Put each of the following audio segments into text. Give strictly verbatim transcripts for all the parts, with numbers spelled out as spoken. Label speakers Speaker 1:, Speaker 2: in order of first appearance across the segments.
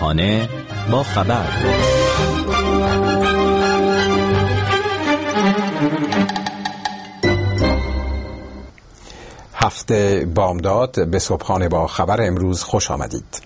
Speaker 1: صبحانه با خبر.
Speaker 2: هفته بامداد به صبحانه با خبر امروز خوش آمدید.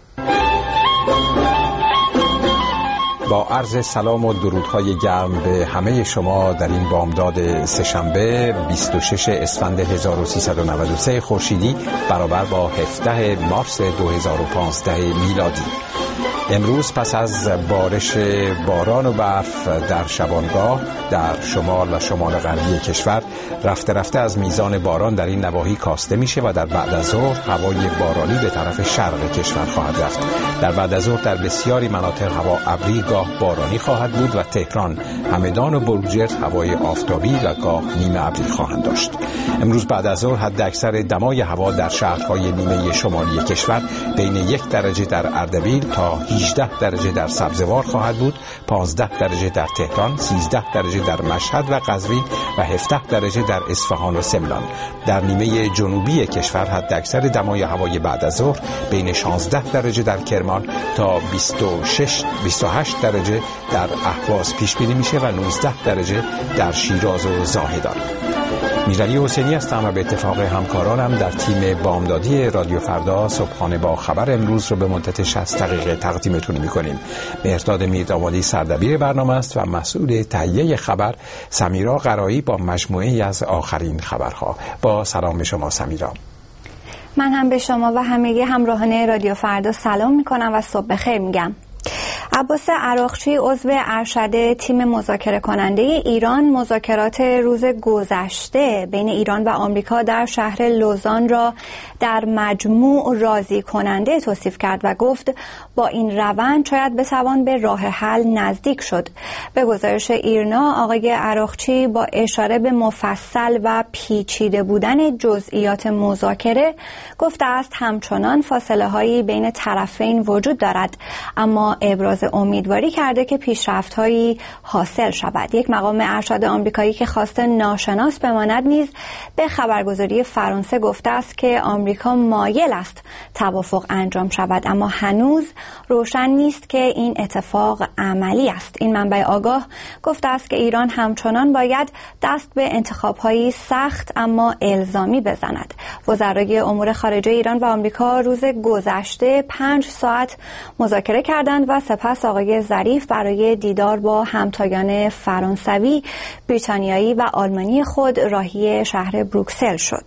Speaker 2: با عرض سلام و درودهای گرم به همه شما در این بامداد سه‌شنبه بیست و شش اسفند هزار و سیصد و نود و سه خورشیدی برابر با هفده مارس دو هزار و پانزده میلادی. امروز پس از بارش باران و برف در شبانگاه در شمال و شمال غربی کشور رفته رفته از میزان باران در این نواحی کاسته میشه و در بعد از ظهر هوای بارانی به طرف شرق کشور خواهد رفت. در بعد از ظهر در بسیاری مناطق هوا ابری گاه بارانی خواهد بود و تهران، همدان و بروجرد هوای آفتابی و گاه نیمه ابری خواهند داشت. امروز بعد از ظهر حد اکثر دمای هوا در شهرهای نیمه شمالی کشور بین یک درجه در اردبیل تا هجده درجه در سبزوار خواهد بود، پانزده درجه در تهران، سیزده درجه در مشهد و قزوین و هفده درجه در اصفهان و سمنان. در نیمه جنوبی کشور حد اکثر دمای هوای بعد از ظهر بین شانزده درجه در کرمان تا بیست و شش بیست و هشت درجه در اهواز پیش بینی میشه و نوزده درجه در شیراز و زاهدان. میرعلی حسینی هستم و به اتفاق همکارانم در تیم بامدادی رادیو فردا صبحانه با خبر امروز رو به مدت شصت دقیقه تقدیمتون می‌کنیم. مهرداد میردامادی سردبیر برنامه است و مسئول تهیه خبر سمیرا قرایی با مجموعه‌ای از آخرین خبرها. با سلام به شما سمیرا.
Speaker 3: من هم به شما و همگی همراهان رادیو فردا سلام می‌کنم و صبح بخیر میگم. عباس عراقچی عضو ارشد تیم مذاکره کننده ایران مذاکرات روز گذشته بین ایران و آمریکا در شهر لوزان را در مجموع راضی کننده توصیف کرد و گفت با این روند شاید بتوان به راه حل نزدیک شد. به گزارش ایرنا آقای عراقچی با اشاره به مفصل و پیچیده بودن جزئیات مذاکره گفته است همچنان فاصله هایی بین طرفین وجود دارد، اما ابراز امیدواری کرده که پیشرفت‌هایی حاصل شود. یک مقام ارشد آمریکایی که خواسته ناشناس بماند نیز به خبرگزاری فرانسه گفته است که آمریکا مایل است توافق انجام شود، اما هنوز روشن نیست که این اتفاق عملی است. این منبع آگاه گفته است که ایران همچنان باید دست به انتخاب‌هایی سخت اما الزامی بزند. وزرای امور خارجه ایران و آمریکا روز گذشته پنج ساعت مذاکره کردند و سپس آقای ظریف برای دیدار با همتایان فرانسوی، بریتانیایی و آلمانی خود راهی شهر بروکسل شد.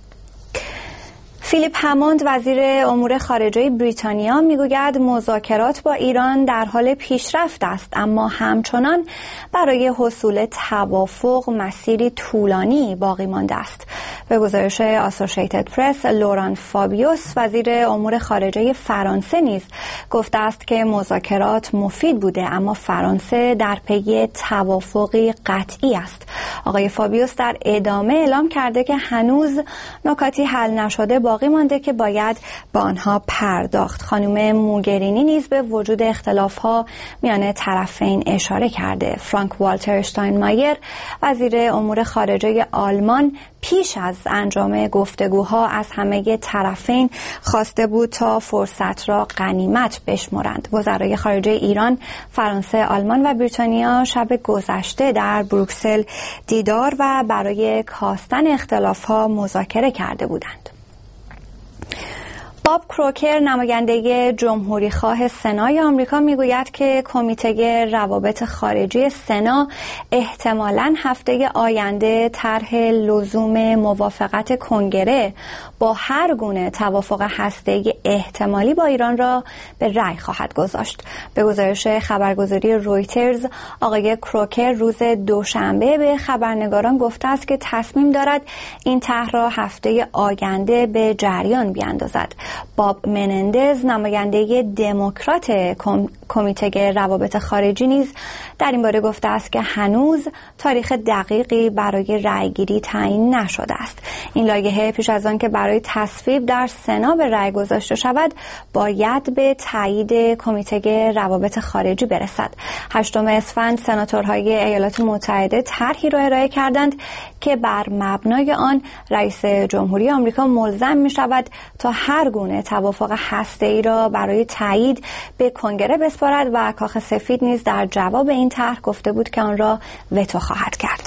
Speaker 3: فیلیپ هموند وزیر امور خارجه بریتانیا میگوید مذاکرات با ایران در حال پیشرفت است، اما همچنان برای حصول توافق مسیری طولانی باقی مانده است. به گزارش آسوشیتد پرس، لوران فابیوس وزیر امور خارجه فرانسه نیز گفته است که مذاکرات مفید بوده، اما فرانسه در پی توافقی قطعی است. آقای فابیوس در ادامه اعلام کرده که هنوز نکاتی حل نشده باقی مانده که باید با آنها پرداخت. خانم موگرینی نیز به وجود اختلاف‌ها میان طرفین اشاره کرده. فرانک والتر اشتاینمایر وزیر امور خارجه آلمان پیش از انجام گفتگوها از همه طرفین خواسته بود تا فرصت را غنیمت بشمرند. وزرای خارجه ایران، فرانسه، آلمان و بریتانیا شب گذشته در بروکسل دیدار و برای کاستن اختلاف‌ها مذاکره کرده بودند. باب کروکر نماینده جمهوری خواه سنای آمریکا میگوید که کمیته روابط خارجی سنا احتمالاً هفته آینده طرح لزوم موافقت کنگره با هر گونه توافق هسته‌ای احتمالی با ایران را به رأی خواهد گذاشت. به گزارش خبرگزاری رویترز، آقای کروکر روز دوشنبه به خبرنگاران گفته است که تصمیم دارد این طرح را هفته آینده به جریان بیاندازد. باب منندز نماینده دموکرات کمیته روابط خارجی نیز در این باره گفته است که هنوز تاریخ دقیقی برای رأیگیری تعیین نشده است. این لایحه پیش از آن که برای تصویب در سنا به رأی گذاشته شود باید به تایید کمیته روابط خارجی برسد. هشتم اسفند سناتورهای ایالات متحده طرحی را ارائه کردند که بر مبنای آن رئیس جمهوری آمریکا ملزم می شود تا هر گونه توافق هسته‌ای را برای تایید به کنگره بسپارد و کاخ سفید نیز در جواب این طرح گفته بود که آن را وتو خواهد کرد.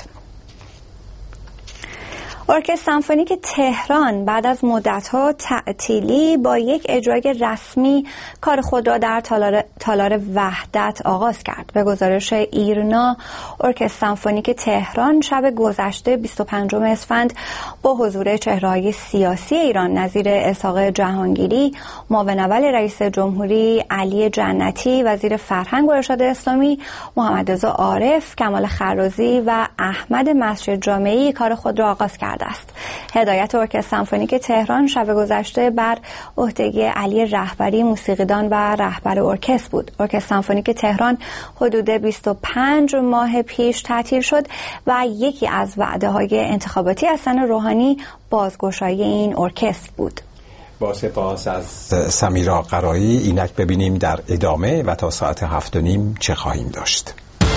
Speaker 3: ارکستر سمفونیک تهران بعد از مدت‌ها تعطیلی با یک اجرای رسمی کار خود را در تالار, تالار وحدت آغاز کرد. به گزارش ایرنا، ارکستر سمفونیک تهران شب گذشته بیست و پنجم اسفند با حضور چهره‌های سیاسی ایران نظیر اسحاق جهانگیری، معاون اول رئیس جمهوری علی جنتی، وزیر فرهنگ و ارشاد اسلامی محمدرضا عارف، کمال خرازی و احمد مسجد جامعی کار خود را آغاز کرد است. هدایت ارکستر سمفونیک تهران شب گذشته بر عهده علی رهبری موسیقیدان و رهبر ارکستر بود. ارکستر سمفونیک تهران حدود بیست و پنج ماه پیش تعطیل شد و یکی از وعده‌های انتخاباتی حسن روحانی بازگشایی این ارکستر بود.
Speaker 2: با سپاس از سمیرا قرایی. اینک ببینیم در ادامه و تا ساعت هفت و نیم چه خواهیم داشت.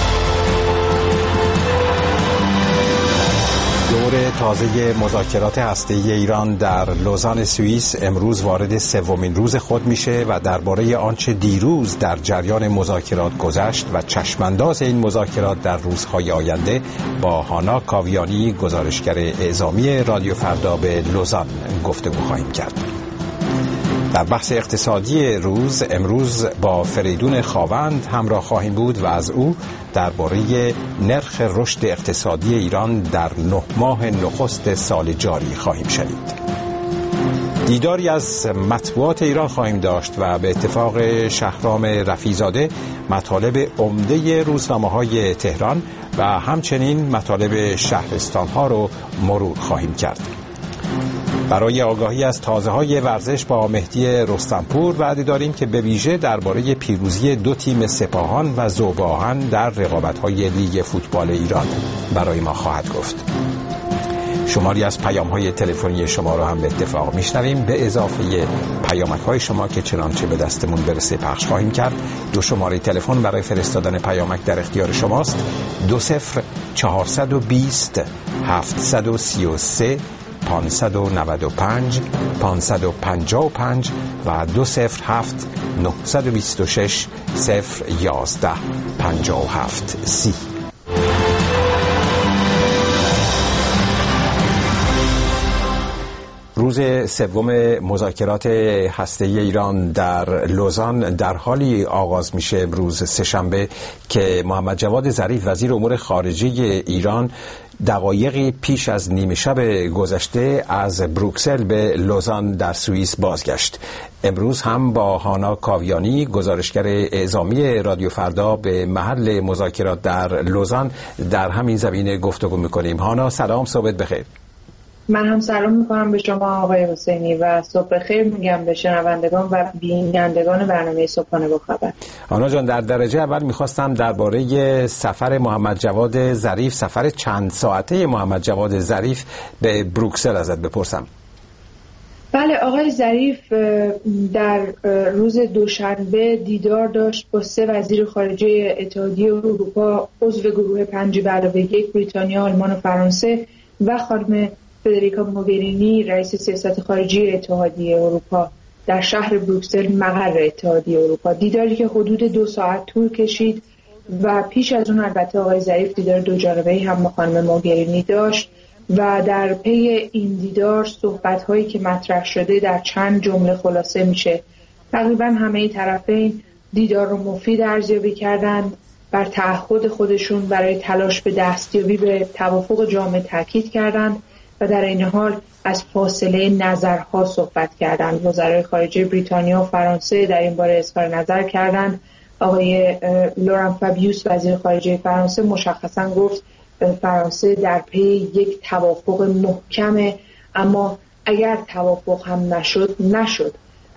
Speaker 2: دور تازه مذاکرات هسته‌ای ایران در لوزان سوئیس امروز وارد سومین روز خود میشه و درباره آنچه دیروز در جریان مذاکرات گذشت و چشمانداز این مذاکرات در روزهای آینده با هانا کاویانی، گزارشگر اعزامی رادیو فردا به لوزان گفتگو خواهیم کرد. در بحث اقتصادی روز امروز با فریدون خاوند همراه خواهیم بود و از او درباره نرخ رشد اقتصادی ایران در نه ماه نخست سال جاری خواهیم شنید. دیداری از مطبوعات ایران خواهیم داشت و به اتفاق شهرام رفیع‌زاده مطالب عمده روزنامه‌های تهران و همچنین مطالب شهرستان‌ها رو مرور خواهیم کرد. برای آگاهی از تازه‌های ورزش با مهدی رستمپور وعده داریم که به ویژه درباره پیروزی دو تیم سپاهان و ذوب‌آهن در رقابت‌های لیگ فوتبال ایران برای ما خواهد گفت. شماری از پیام‌های تلفنی شما رو هم به اتفاق میشنویم، به اضافه پیامک‌های شما که چنانچه به دستمون برسه پخش خواهیم کرد. دو شماره تلفن برای فرستادن پیامک در اختیار شماست: دو صفر چهارصد و بیست هفتصد و سی و سه پانصد و نود و پنج پانصد و پنجاه و پنج و دو صفر هفت نهصد و بیست و شش صفر یازده پنجاه و هفت سی. روز سوم مذاکرات هسته‌ای ایران در لوزان در حالی آغاز میشه امروز سه‌شنبه که محمد جواد ظریف وزیر امور خارجه ایران دقایقی پیش از نیمه شب گذشته از بروکسل به لوزان در سوئیس بازگشت. امروز هم با هانا کاویانی، گزارشگر اعزامی رادیو فردا، به محل مذاکرات در لوزان در همین زمینه گفتگو میکنیم. هانا سلام، صبحت بخیر.
Speaker 4: من هم سلام میکنم به شما آقای حسینی و صبح بخیر میگم به شنوندگان و بینندگان برنامه صبحانه با خبر.
Speaker 2: آنا جان، در درجه اول میخواستم درباره سفر محمد جواد ظریف، سفر چند ساعته محمد جواد ظریف به بروکسل ازت بپرسم.
Speaker 4: بله، آقای ظریف در روز دوشنبه دیدار داشت با سه وزیر خارجه اتحادیه اروپا عضو گروه پنج به علاوه یک، بریتانیا، آلمان و فرانسه، و خانم فدریکا موگرینی، رئیس سیاست خارجی اتحادیه اروپا در شهر بروکسل، مقر اتحادیه اروپا. دیداری که حدود دو ساعت طول کشید و پیش از اون البته آقای ظریف دیدار دو جانبه‌ای هم با خانم موگرینی داشت و در پی این دیدار صحبت‌هایی که مطرح شده در چند جمله خلاصه میشه. تقریبا همه طرفین دیدار رو مفید ارزیابی کردند، بر تعهد خودشون برای تلاش به دستیابی به توافق جامع تاکید کردند و در این حال از فاصله نظرها صحبت کردند. وزرای خارجه بریتانیا و فرانسه در این باره اظهار نظر کردند. آقای لوران فابیوس وزیر خارجه فرانسه مشخصا گفت فرانسه در پی یک توافق محکمه، اما اگر توافق هم نشد نشد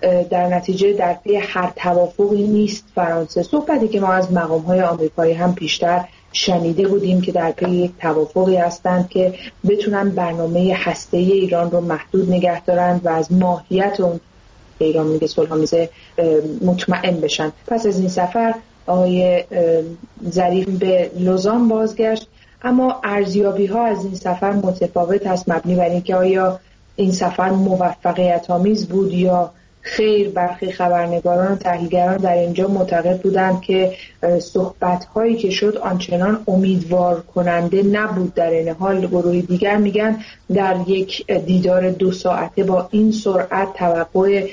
Speaker 4: در نتیجه در پی هر توافقی نیست فرانسه. صحبتی که ما از مقام‌های آمریکایی هم پیشتر شنیده بودیم که در پی یک توافقی هستند که بتونن برنامه هسته‌ای ایران رو محدود نگه دارند و از ماهیت اون ایران میگه صلح‌آمیزی مطمئن بشن. پس از این سفر آقای ظریف به لوزان بازگشت، اما ارزیابی‌ها از این سفر متفاوت است، مبنی بر اینکه آیا این سفر موفقیت آمیز بود یا خیر. برخی خبرنگاران و تحلیلگران در اینجا معتقد بودند که صحبت‌هایی که شد آنچنان امیدوار کننده نبود. در این حال گروهی دیگر میگن در یک دیدار دو ساعته با این سرعت توقع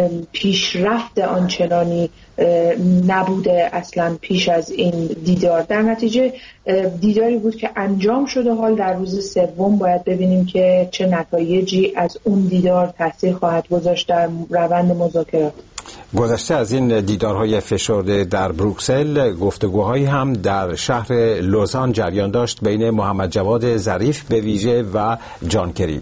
Speaker 4: پیشرفت آنچنانی نبوده اصلا پیش از این دیدار. در نتیجه دیداری بود که انجام شده. حال در روز سوم باید ببینیم که چه نتایجی از اون دیدار تاثیر خواهد گذاشت در روند مذاکرات.
Speaker 2: گذشته از این دیدارهای فشرده در بروکسل، گفتگوهایی هم در شهر لوزان جریان داشت بین محمد جواد ظریف به ویژه و جان کری.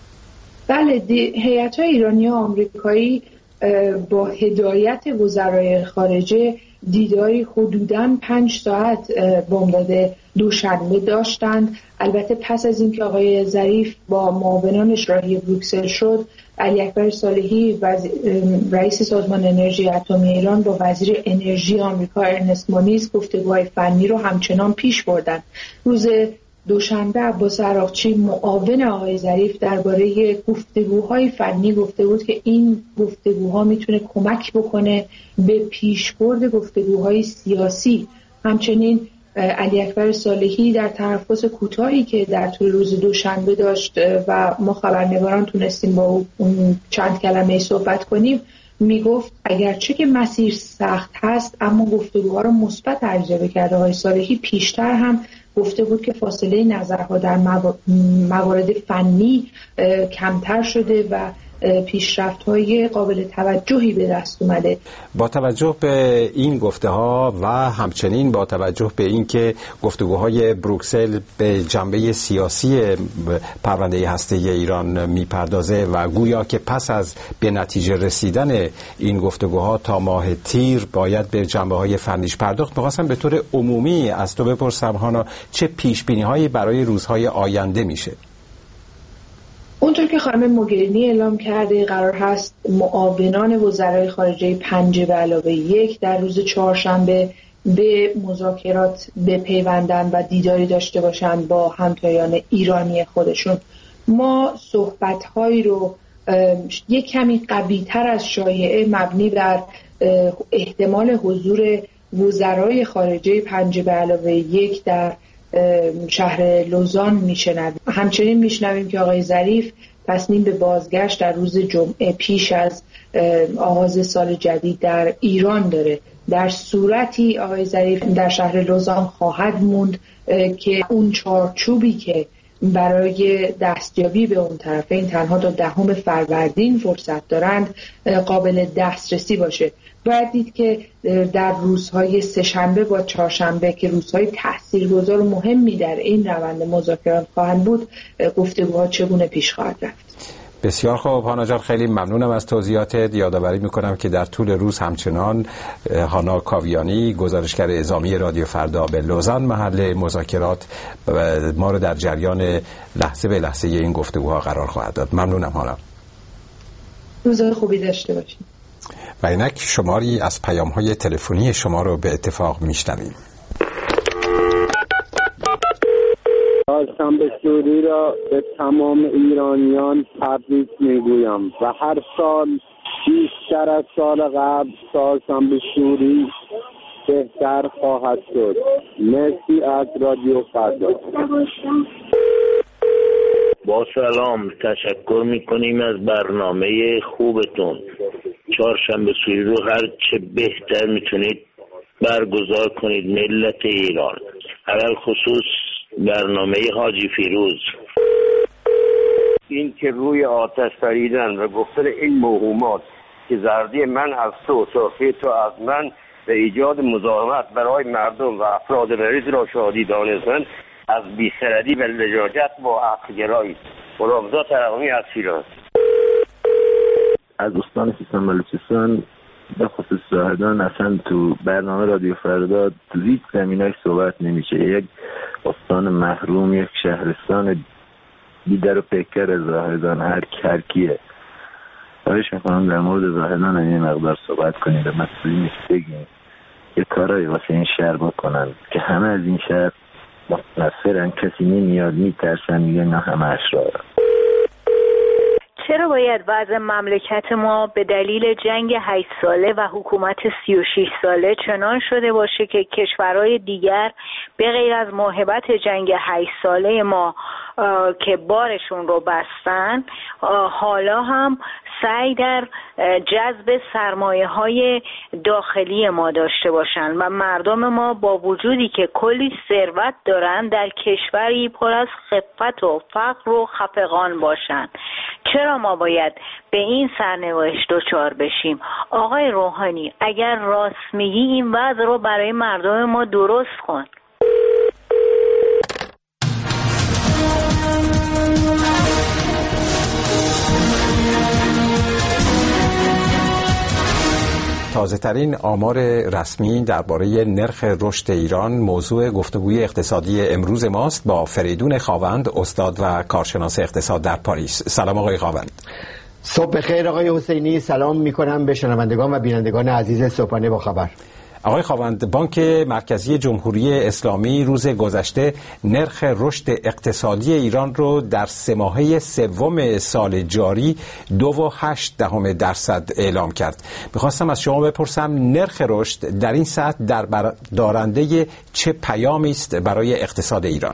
Speaker 4: بله، هیئت‌های ایرانی و آمریکایی با هدایت وزرای خارجه دیداری حدوداً پنج ساعت بامداد دوشنبه داشتند. البته پس از اینکه آقای ظریف با معاونانش راهی بروکسل شد، علی اکبر صالحی رئیس سازمان انرژی اتمی ایران با وزیر انرژی آمریکا ارنست مونیز گفتگوهای فنی رو همچنان پیش بردند. روز دوشنبه عباس عراقچی معاون آقای ظریف درباره گفتگوهای فنی گفته بود که این گفتگوها میتونه کمک بکنه به پیشبرد گفتگوهای سیاسی. همچنین علی اکبر صالحی در تنفس کوتاهی که در طول روز دوشنبه داشت و ما خبرنگاران تونستیم با اون چند کلمه صحبت کنیم، میگفت اگرچه که مسیر سخت هست اما گفتگوها رو مثبت تجربه کرده. آقای صالحی پیشتر هم گفته بود که فاصله نظرها در موارد فنی کمتر شده و پیشرفت‌های قابل توجهی به دست اومده.
Speaker 2: با توجه به این گفته ها و همچنین با توجه به اینکه گفتگوهای بروکسل به جنبه سیاسی پرونده هسته‌ای ایران میپردازه و گویا که پس از به نتیجه رسیدن این گفتگوها تا ماه تیر باید به جنبه‌های فنیش پرداخت، می‌خواستم به طور عمومی از تو بپرسم هانا چه پیش‌بینی‌هایی برای روزهای آینده میشه؟
Speaker 4: اونطور که خانم موگرینی اعلام کرده قرار هست معاونان وزرای خارجه پنج به علاوه یک در روز چهارشنبه به مذاکرات بپیوندن و دیداری داشته باشند با همتایان ایرانی خودشون. ما صحبت‌هایی رو یک کمی قوی‌تر از شایعه مبنی بر احتمال حضور وزرای خارجه پنج به علاوه یک در شهر لوزان میشنویم. همچنین میشنویم که آقای ظریف تصمیم به بازگشت در روز جمعه پیش از آغاز سال جدید در ایران داره. در صورتی آقای ظریف در شهر لوزان خواهد موند که اون چارچوبی که برای دستیابی به اون طرفین تنها تا دهم فروردین فرصت دارند قابل دسترسی باشه. باید دید که در روزهای سه‌شنبه با چهارشنبه که روزهای تاثیرگذار و مهمی در این روند مذاکرات خواهند بود، گفتگوها چگونه پیش خواهد رفت.
Speaker 2: بسیار خوب هانا جان، خیلی ممنونم از توضیحاتت. یادآوری میکنم که در طول روز همچنان هانا کاویانی گزارشگر اعزامی رادیو فردا به لوزان محل مذاکرات ما رو در جریان لحظه به لحظه این گفتگوها قرار خواهد داد. ممنونم هانا.
Speaker 4: روزهای خوبی داشته باشید.
Speaker 2: و اینک شماری از پیام‌های تلفنی شما رو به اتفاق میشنویم.
Speaker 5: چهارشنبه سوری را به تمام ایرانیان تبریک میگویم و هر سال بیشتر از سال قبل چهارشنبه سوری بهتر خواهد شد. مرسی از رادیو فردا.
Speaker 6: با سلام، تشکر میکنیم از برنامه خوبتون. چهارشنبه سوری رو هر چه بهتر میتونید برگزار کنید ملت ایران، علل خصوص برنامه حاجی فیروز.
Speaker 7: این که روی آتش پریدن و گفتن این موهومات که زردی من از تو صافی تو از من به ایجاد مزاحمت برای مردم و افراد مریض را شادی دانستن از بیخردی و لجاجت با عقل گرایی. ملاحظات ترقمی از فیروز.
Speaker 6: از استان سیستان بلوچستان به خصوص زاهدان اصلا تو برنامه رادیو فردا تو هیچ زمینه‌ای صحبت نمیشه. یک استان محروم، یک شهرستان بیدر و پیکر زاهدان، هر کرکیه. خواهش میکنم در مورد زاهدان این مقدار صحبت کنید و مسئولین بگیم یه کارایی واسه این شهر بکنن که همه از این شهر متنفرن، کسی نمیاد، میترسن، میگن نه همه اشرارن.
Speaker 8: چرا باید وضع مملکت ما به دلیل جنگ هشت ساله و حکومت سی و شش ساله چنان شده باشه که کشورهای دیگر به غیر از موهبت جنگ هشت ساله ما که بارشون رو بستن حالا هم سعی در جذب سرمایه های داخلی ما داشته باشن و مردم ما با وجودی که کلی ثروت دارن در کشوری پر از خفت و فقر و خفقان باشن؟ چرا ما باید به این سرنوشت دچار بشیم؟ آقای روحانی اگر راست میگی این وضع رو برای مردم ما درست کن.
Speaker 2: تازه‌ترین آمار رسمی درباره نرخ رشد ایران موضوع گفتگوی اقتصادی امروز ماست با فریدون خاوند، استاد و کارشناس اقتصاد در پاریس. سلام آقای خاوند.
Speaker 9: صبح بخیر آقای حسینی. سلام می‌کنم به شنوندگان و بینندگان عزیز صبحانه با خبر.
Speaker 2: آقای خاوند، بانک مرکزی جمهوری اسلامی روز گذشته نرخ رشد اقتصادی ایران رو در سه ماهه سوم سال جاری دو و هشت دهم درصد اعلام کرد. میخواستم از شما بپرسم نرخ رشد در این سطح در دارنده چه پیامی است برای اقتصاد ایران؟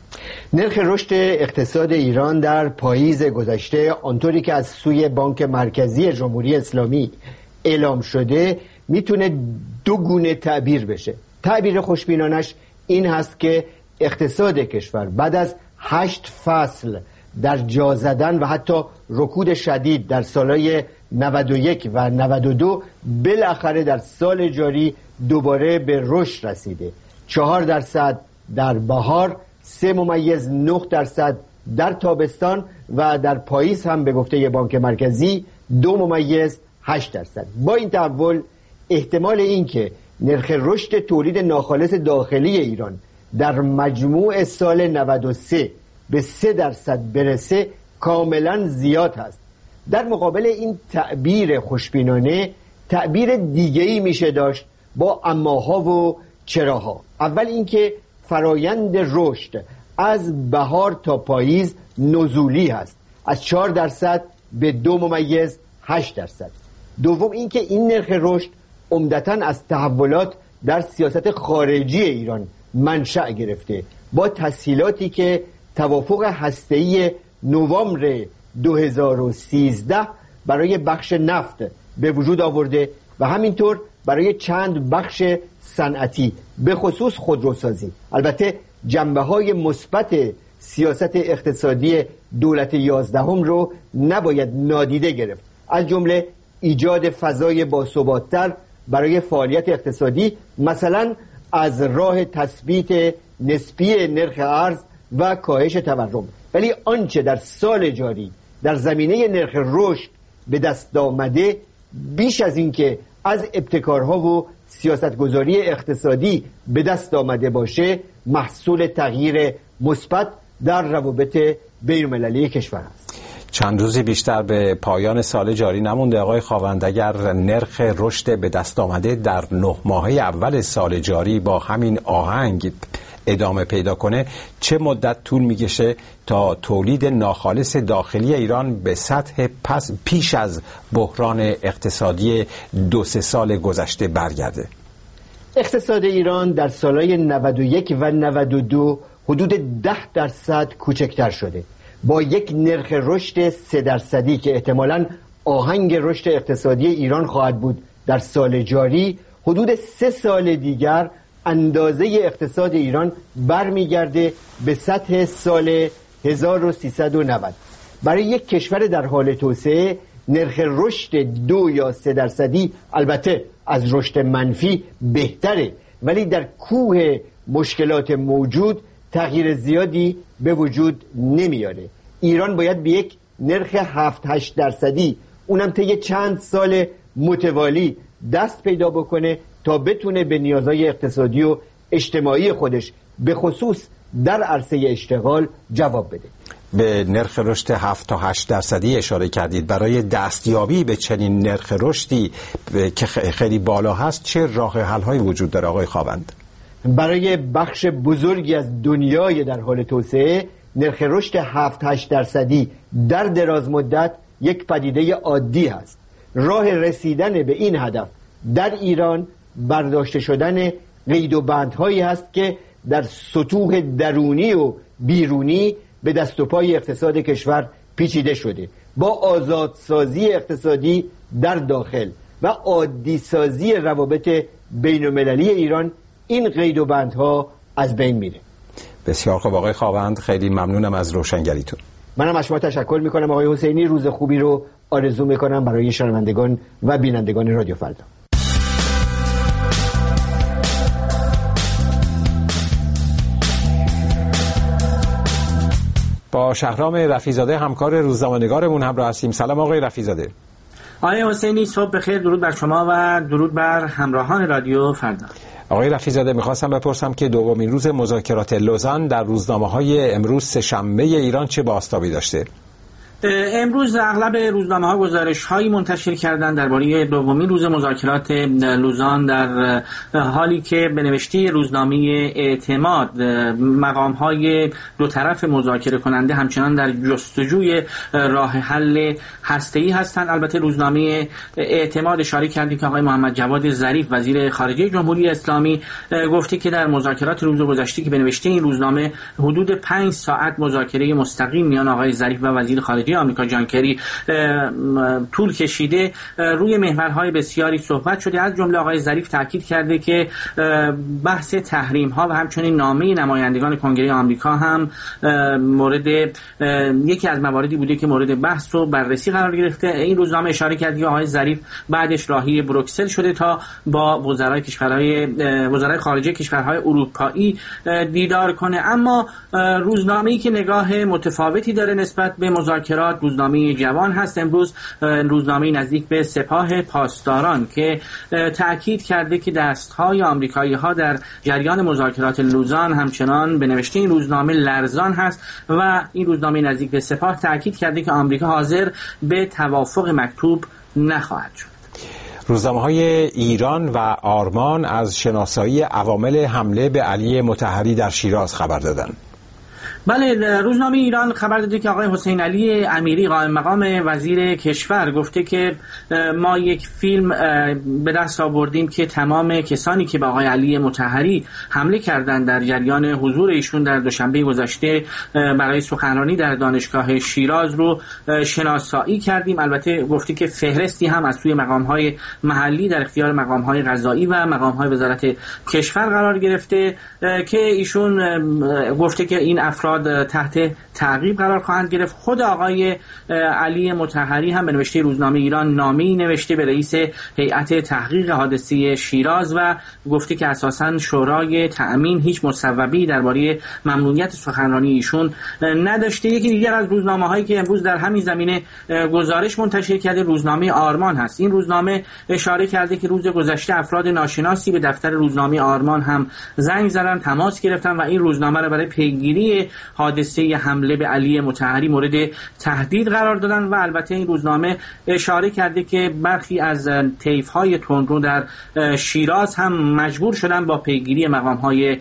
Speaker 9: نرخ رشد اقتصاد ایران در پاییز گذشته آنطوری که از سوی بانک مرکزی جمهوری اسلامی اعلام شده میتونه دو گونه تعبیر بشه. تعبیر خوشبینانش این هست که اقتصاد کشور بعد از هشت فصل در جا زدن و حتی رکود شدید در سالهای نود و یک و نود و دو بالاخره در سال جاری دوباره به رشد رسیده. چهار درصد در بهار، سه ممیز نه درصد در تابستان و در پاییز هم به گفته بانک مرکزی دو ممیز هشت درصد. با این تحول احتمال این که نرخ رشد تولید ناخالص داخلی ایران در مجموع سال نود و سه به سه درصد برسه کاملا زیاد هست. در مقابل این تعبیر خوشبینانه تعبیر دیگه‌ای میشه داشت با اماها و چراها. اول اینکه فرایند رشد از بهار تا پاییز نزولی هست، از چهار درصد به دو ممیز هشت درصد. دوم اینکه این نرخ رشد عمدتاً از تحولات در سیاست خارجی ایران منشأ گرفته با تسهیلاتی که توافق هسته‌ای نوامبر دو هزار و سیزده برای بخش نفت به وجود آورده و همینطور برای چند بخش صنعتی به خصوص خودروسازی. البته جنبه‌های مثبت سیاست اقتصادی دولت یازدهم رو نباید نادیده گرفت، از جمله ایجاد فضای باثبات‌تر برای فعالیت اقتصادی، مثلا از راه تثبیت نسبی نرخ ارز و کاهش تورم. ولی آنچه در سال جاری در زمینه نرخ رشد به دست آمده بیش از این که از ابتکارها و سیاستگذاری اقتصادی به دست آمده باشه محصول تغییر مثبت در روابط بین‌المللی کشور است.
Speaker 2: چند روزی بیشتر به پایان سال جاری نمونده آقای خاوند، اگر نرخ رشد به دست آمده در نه ماهه اول سال جاری با همین آهنگ ادامه پیدا کنه، چه مدت طول میکشه تا تولید ناخالص داخلی ایران به سطح پس پیش از بحران اقتصادی دو سه سال گذشته برگرده؟
Speaker 9: اقتصاد ایران در سالهای نود و یک و نود و دو حدود ده درصد کوچکتر شده با یک نرخ رشد سه درصدی که احتمالاً آهنگ رشد اقتصادی ایران خواهد بود. در سال جاری حدود سه سال دیگر اندازه اقتصاد ایران برمیگرده به سطح سال هزار و سیصد و نود. برای یک کشور در حال توسعه نرخ رشد دو یا سه درصدی البته از رشد منفی بهتره، ولی در کوه مشکلات موجود تغییر زیادی به وجود نمیاره. ایران باید به یک نرخ هفت هشت درصدی اونم طی چند سال متوالی دست پیدا بکنه تا بتونه به نیازهای اقتصادی و اجتماعی خودش به خصوص در عرصه اشتغال جواب بده.
Speaker 2: به نرخ رشد هفت تا هشت درصدی اشاره کردید. برای دستیابی به چنین نرخ رشدی که خیلی بالا هست چه راه حل هایی وجود داره آقای خاوند؟
Speaker 9: برای بخش بزرگی از دنیای در حال توسعه نرخ رشد هفت تا هشت درصدی در دراز مدت یک پدیده عادی هست. راه رسیدن به این هدف در ایران برداشته شدن قید و بندهایی هست که در سطوح درونی و بیرونی به دست و پای اقتصاد کشور پیچیده شده. با آزادسازی اقتصادی در داخل و عادی سازی روابط بین المللی ایران این قید و بندها از بین میره.
Speaker 2: بسیار خوب آقای خاوند، خیلی ممنونم از روشنگریتون.
Speaker 9: منم از شما تشکر میکنم آقای حسینی. روز خوبی رو آرزو میکنم برای شنوندگان و بینندگان رادیو فردا.
Speaker 2: با شهرام رفیزاده همکار روزنامه‌نگارمون همراه هستیم. سلام آقای رفیزاده.
Speaker 10: آقای حسینی صبح بخیر، درود بر شما و درود بر همراهان رادیو فردا.
Speaker 2: آقای رفیزاده میخواستم بپرسم که دومین روز مذاکرات لوزان در روزنامه‌های امروز سه‌شنبه ایران چه بازتابی داشته؟
Speaker 10: امروز اغلب روزنامه‌ها گزارش‌هایی منتشر کردند درباره دومین روز مذاکرات لوزان، در حالی که به نوشته روزنامه اعتماد مقام‌های دو طرف مذاکره کننده همچنان در جستجوی راه حل هسته‌ای هستند. البته روزنامه اعتماد اشاره کرده که آقای محمد جواد ظریف وزیر خارجه جمهوری اسلامی گفته که در مذاکرات روز گذشته که به نوشته این روزنامه حدود پنج ساعت مذاکره مستقیم میان آقای ظریف و وزیر خارجه آمریکا جان کری طول کشیده. روی محورهای بسیاری صحبت شده، از جمله آقای ظریف تاکید کرده که بحث تحریم ها و همچنین نامه نمایندگان کنگره آمریکا هم مورد یکی از مواردی بوده که مورد بحث و بررسی قرار گرفته. این روزنامه اشاره کرد که آقای ظریف بعدش راهی بروکسل شده تا با وزرای کشورهای وزرای خارجه کشورهای اروپایی دیدار کنه. اما روزنامه‌ای که نگاه متفاوتی داره نسبت به مذاکرات روزنامه جوان هست. امروز روزنامه نزدیک به سپاه پاسداران که تأکید کرده که دستهای آمریکایی ها در جریان مذاکرات لوزان همچنان به نوشته این روزنامه لرزان هست و این روزنامه نزدیک به سپاه تأکید کرده که آمریکا حاضر به توافق مکتوب نخواهد شد.
Speaker 2: روزنامه‌های ایران و آرمان از شناسایی عوامل حمله به علی مطهری در شیراز خبر دادند.
Speaker 10: بله، روزنامه ایران خبر داده که آقای حسین علی امیری قائم مقام وزیر کشور گفته که ما یک فیلم به دست آوردیم که تمام کسانی که به آقای علی مطهری حمله کردند در جریان حضور ایشون در دوشنبه گذشته برای سخنرانی در دانشگاه شیراز رو شناسایی کردیم. البته گفته که فهرستی هم از سوی مقام‌های محلی در اختیار مقام‌های قضایی و مقام‌های وزارت کشور قرار گرفته که ایشون گفته که این افراد تحت تعقیب قرار خواهند گرفت. خود آقای علی مطهری هم به نوشته روزنامه ایران نامه‌ای نوشته به رئیس هیئت تحقیق حادثه شیراز و گفته که اساساً شورای تأمین هیچ مصوبی درباره ممنوعیت سخنرانی ایشون نداشته. یکی دیگر از روزنامه‌هایی که امروز در همین زمینه گزارش منتشر کرده روزنامه آرمان هست. این روزنامه اشاره کرده که روز گذشته افراد ناشناسی به دفتر روزنامه آرمان هم زنگ زدن، تماس گرفتن و این روزنامه را برای پیگیری حادثه حمله به علی مطهری مورد تهدید قرار دادن و البته این روزنامه اشاره کرده که برخی از طیف‌های تندرو در شیراز هم مجبور شدن با پیگیری مقام‌های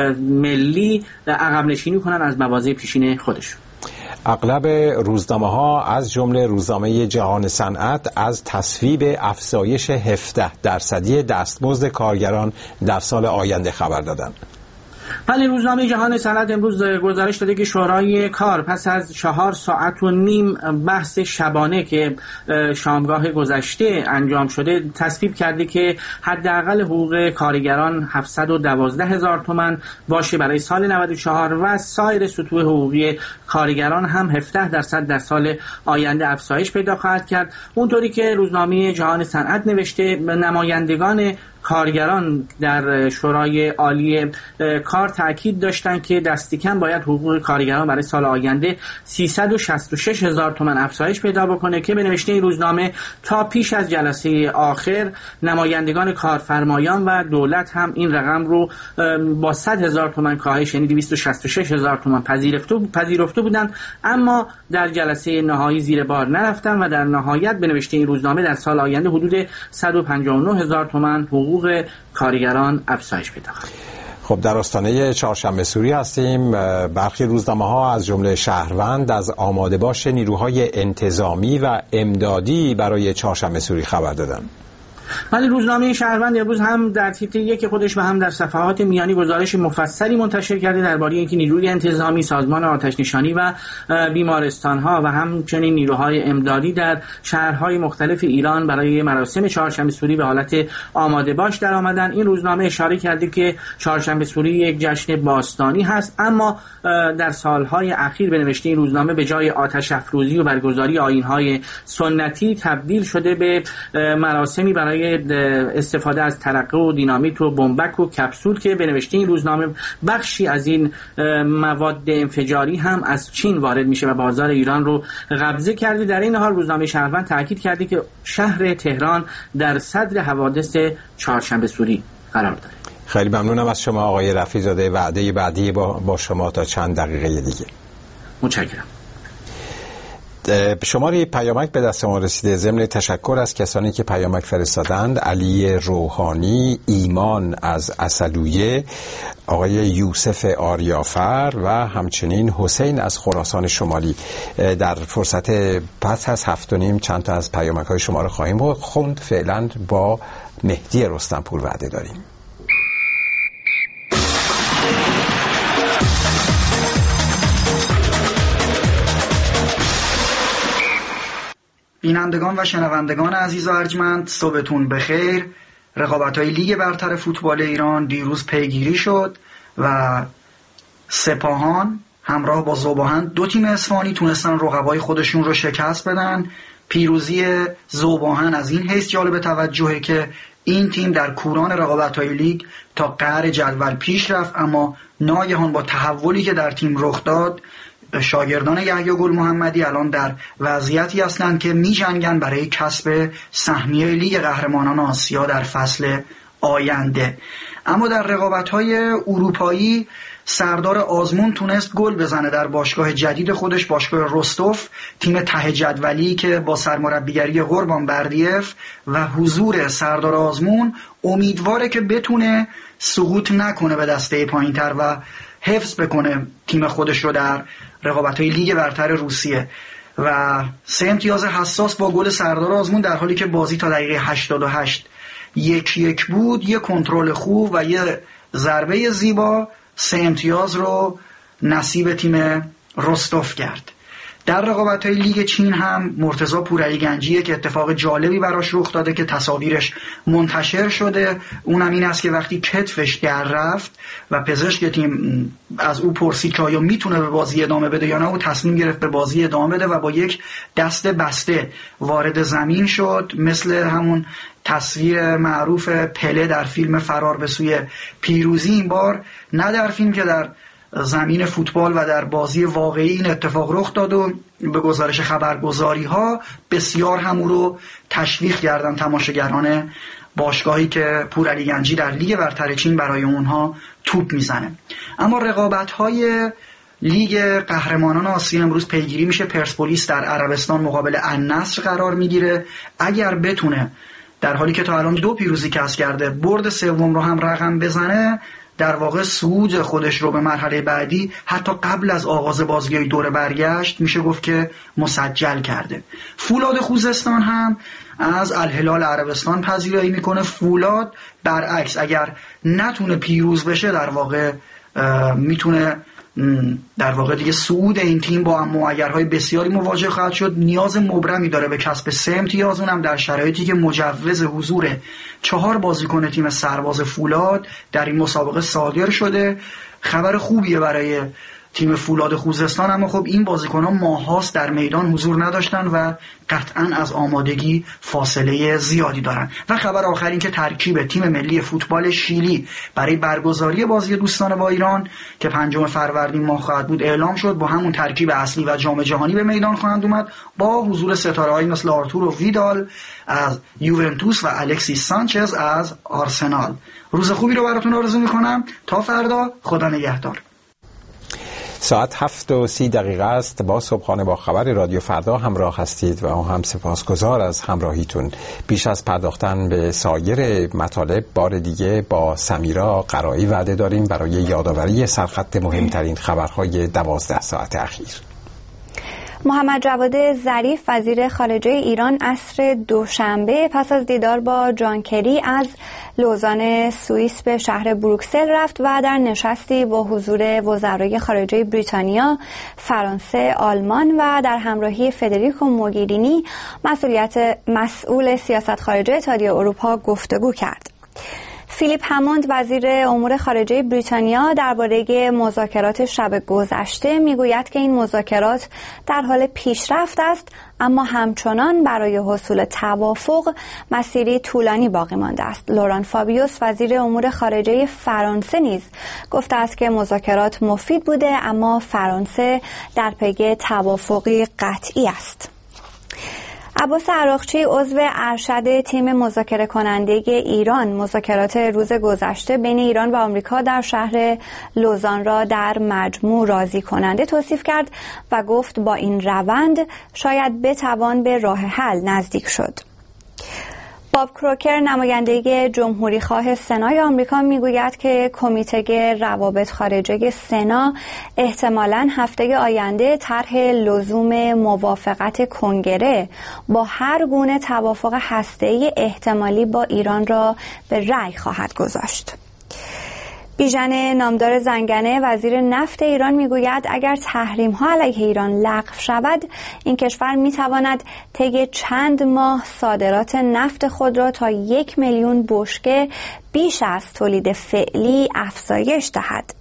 Speaker 10: ملی عقب نشینی کنن از مواضع پیشین خودشون.
Speaker 2: اغلب روزنامه‌ها از جمله روزنامه جهان صنعت از تصویب افزایش هفده درصدی دستمزد کارگران در سال آینده خبر دادند.
Speaker 10: بله، روزنامه جهان صنعت امروز گزارش داده که شورای کار پس از چهار ساعت و نیم بحث شبانه که شامگاه گذشته انجام شده تصویب کرده که حداقل حقوق کارگران هفتصد و دوازده هزار تومان باشه برای سال نود و چهار و سایر سطوح حقوقی کارگران هم هفده درصد در سال آینده افزایش پیدا خواهد کرد. اونطوری که روزنامه جهان صنعت نوشته نمایندگان کارگران در شورای عالی کار تاکید داشتند که دست کم باید حقوق کارگران برای سال آینده سیصد و شصت و شش هزار تومان افزایش پیدا بکنه که به نوشته این روزنامه تا پیش از جلسه آخر نمایندگان کارفرمایان و دولت هم این رقم رو با صد هزار تومان کاهش یعنی دویست و شصت و شش هزار تومان پذیرفته پذیرفته بودند، اما در جلسه نهایی زیر بار نرفتن و در نهایت به نوشته این روزنامه در سال آینده حدود صد و پنجاه و نه هزار تومان حقوق کارگران افزایش پیدا خواهد.
Speaker 2: خب در آستانه چهارشنبه سوری هستیم. برخی روزنامه‌ها از جمله شهروند از آماده باش نیروهای انتظامی و امدادی برای چهارشنبه سوری خبر دادن.
Speaker 10: ولی روزنامه شهروند امروز هم در تیتر یک خودش و هم در صفحات میانی گزارش مفصلی منتشر کرده درباره اینکه نیروی انتظامی، سازمان آتش نشانی و بیمارستان‌ها و همچنین نیروهای امدادی در شهرهای مختلف ایران برای مراسم چهارشنبه سوری به حالت آماده باش در آمدن. این روزنامه اشاره کرده که چهارشنبه سوری یک جشن باستانی هست، اما در سالهای اخیر به نوشته این روزنامه به جای آتش افروزی و برگزاری آیین‌های سنتی تبدیل شده به مراسمی برای استفاده از ترقه و دینامیت و بمبک و کپسول که به نوشته این روزنامه بخشی از این مواد انفجاری هم از چین وارد میشه و بازار ایران رو قبضه کرده. در این حال روزنامه شهروند تاکید کرده که شهر تهران در صدر حوادث چهارشنبه سوری قرار داره.
Speaker 2: خیلی ممنونم از شما آقای رفیع‌زاده. وعده بعدی با, با شما تا چند دقیقه دیگه.
Speaker 10: متشکرم.
Speaker 2: شماره پیامک به دست ما رسیده. ضمن تشکر از کسانی که پیامک فرستادند: علی روحانی، ایمان از اصلویه، آقای یوسف آریافر و همچنین حسین از خراسان شمالی. در فرصت پس از هفت و نیم چند تا از پیامک های شما رو خواهیم خوند. فعلا با مهدی رستمپور وعده داریم.
Speaker 11: بینندگان و شنوندگان عزیز و ارجمند، صبحتون بخیر. رقابت‌های لیگ برتر فوتبال ایران دیروز پیگیری شد و سپاهان همراه با ذوباهن دو تیم اصفهانی تونستن رقبای خودشون رو شکست بدن. پیروزی ذوباهن از این حیث جالب توجهه که این تیم در کوران رقابت‌های لیگ تا قعر جدول پیش رفت، اما ناگهان با تحولی که در تیم رخ داد شاگردان یحیی گل محمدی الان در وضعیتی هستند که می جنگن برای کسب سهمیه لیگ قهرمانان آسیا در فصل آینده. اما در رقابت‌های اروپایی سردار آزمون تونست گل بزنه در باشگاه جدید خودش، باشگاه رستوف، تیم ته جدولی که با سرمربیگری قربان بردیف و حضور سردار آزمون امیدواره که بتونه سقوط نکنه به دسته پایین‌تر و حفظ بکنه تیم خودش رو در رقابت‌های لیگ برتر روسیه. و سه امتیاز حساس با گل سردار آزمون در حالی که بازی تا دقیقه هشتاد و هشت یک یک بود، یه کنترل خوب و یه ضربه زیبا سه امتیاز رو نصیب تیم رستوف کرد. در رقابت‌های لیگ چین هم مرتضی پورعلیگنجیه که اتفاق جالبی براش رخ داده که تصاویرش منتشر شده. اونم این است که وقتی کتفش در رفت و پزشک تیم از او پرسید که آیا میتونه به بازی ادامه بده یا نه، او تصمیم گرفت به بازی ادامه بده و با یک دست بسته وارد زمین شد، مثل همون تصویر معروف پله در فیلم فرار به سوی پیروزی. این بار نه در فیلم که در زمین فوتبال و در بازی واقعی این اتفاق رخ داد و به گزارش خبرگزاری ها بسیار هم او رو تشویق کردن تماشاگران باشگاهی که پورعلیگنجی در لیگ برتر چین برای اونها توپ میزنه. اما رقابت های لیگ قهرمانان آسیا امروز پیگیری میشه. پرسپولیس در عربستان مقابل النصر قرار میگیره. اگر بتونه در حالی که تا الان دو پیروزی کسب کرده برد سوم رو هم رقم بزنه، در واقع صعود خودش رو به مرحله بعدی حتی قبل از آغاز بازی‌های دور برگشت میشه گفت که مسجل کرده. فولاد خوزستان هم از الهلال عربستان پذیرایی میکنه. فولاد برعکس اگر نتونه پیروز بشه در واقع میتونه در واقع دیگه صعود این تیم با معیرهای بسیاری مواجه خواهد شد. نیاز مبرمی داره به کسب سه امتیاز، اونم در شرایطی که مجوز حضور چهار بازیکن تیم سرباز فولاد در این مسابقه صادر شده. خبر خوبیه برای تیم فولاد خوزستان، اما خب این بازیکنان ماهاست در میدان حضور نداشتن و قطعا از آمادگی فاصله زیادی دارن. و خبر آخر این که ترکیب تیم ملی فوتبال شیلی برای برگزاری بازی دوستانه با ایران که پنجم فروردین ماه خواهد بود اعلام شد. با همون ترکیب اصلی و جام جهانی به میدان خواهند اومد با حضور ستاره‌هایی مثل آرتورو ویدال از یوونتوس و الکسیس سانچز از آرسنال. روز خوبی رو براتون آرزو میکنم. تا فردا، خدا نگهدار.
Speaker 2: ساعت هفت و سی دقیقه است. با صبحانه با خبر رادیو فردا همراه هستید و هم سپاسگزار از همراهیتون. بیش از پرداختن به سایر مطالب، بار دیگه با سمیرا قرایی وعده داریم برای یادآوری سرخط مهمترین خبرهای دوازده ساعت اخیر.
Speaker 3: محمد جواد ظریف وزیر خارجه ایران عصر دوشنبه پس از دیدار با جان کری از لوزان سوئیس به شهر بروکسل رفت و در نشستی با حضور وزرای خارجه بریتانیا، فرانسه، آلمان و در همراهی فدریکو موگیرینی مسئولیت مسئول سیاست خارجه اتحادیه اروپا گفتگو کرد. فیلیپ هموند وزیر امور خارجه بریتانیا درباره مذاکرات شب گذشته میگوید که این مذاکرات در حال پیشرفت است، اما همچنان برای حصول توافق مسیری طولانی باقی مانده است. لوران فابیوس وزیر امور خارجه فرانسه نیز گفته است که مذاکرات مفید بوده، اما فرانسه در پی توافقی قطعی است. عباس عراقچی عضو ارشد تیم مذاکره کننده ایران مذاکرات روز گذشته بین ایران و آمریکا در شهر لوزان را در مجموع راضی کننده توصیف کرد و گفت با این روند شاید بتوان به راه حل نزدیک شد. باب کروکر نماینده جمهوری خواه سنای آمریکا میگوید که کمیته روابط خارجه سنا احتمالاً هفته آینده طرح لزوم موافقت کنگره با هر گونه توافق هسته‌ای احتمالی با ایران را به رأی خواهد گذاشت. بیژن نامدار زنگنه وزیر نفت ایران میگوید اگر تحریم ها علیه ایران لغو شود، این کشور میتواند طی چند ماه صادرات نفت خود را تا یک میلیون بشکه بیش از تولید فعلی افزایش دهد.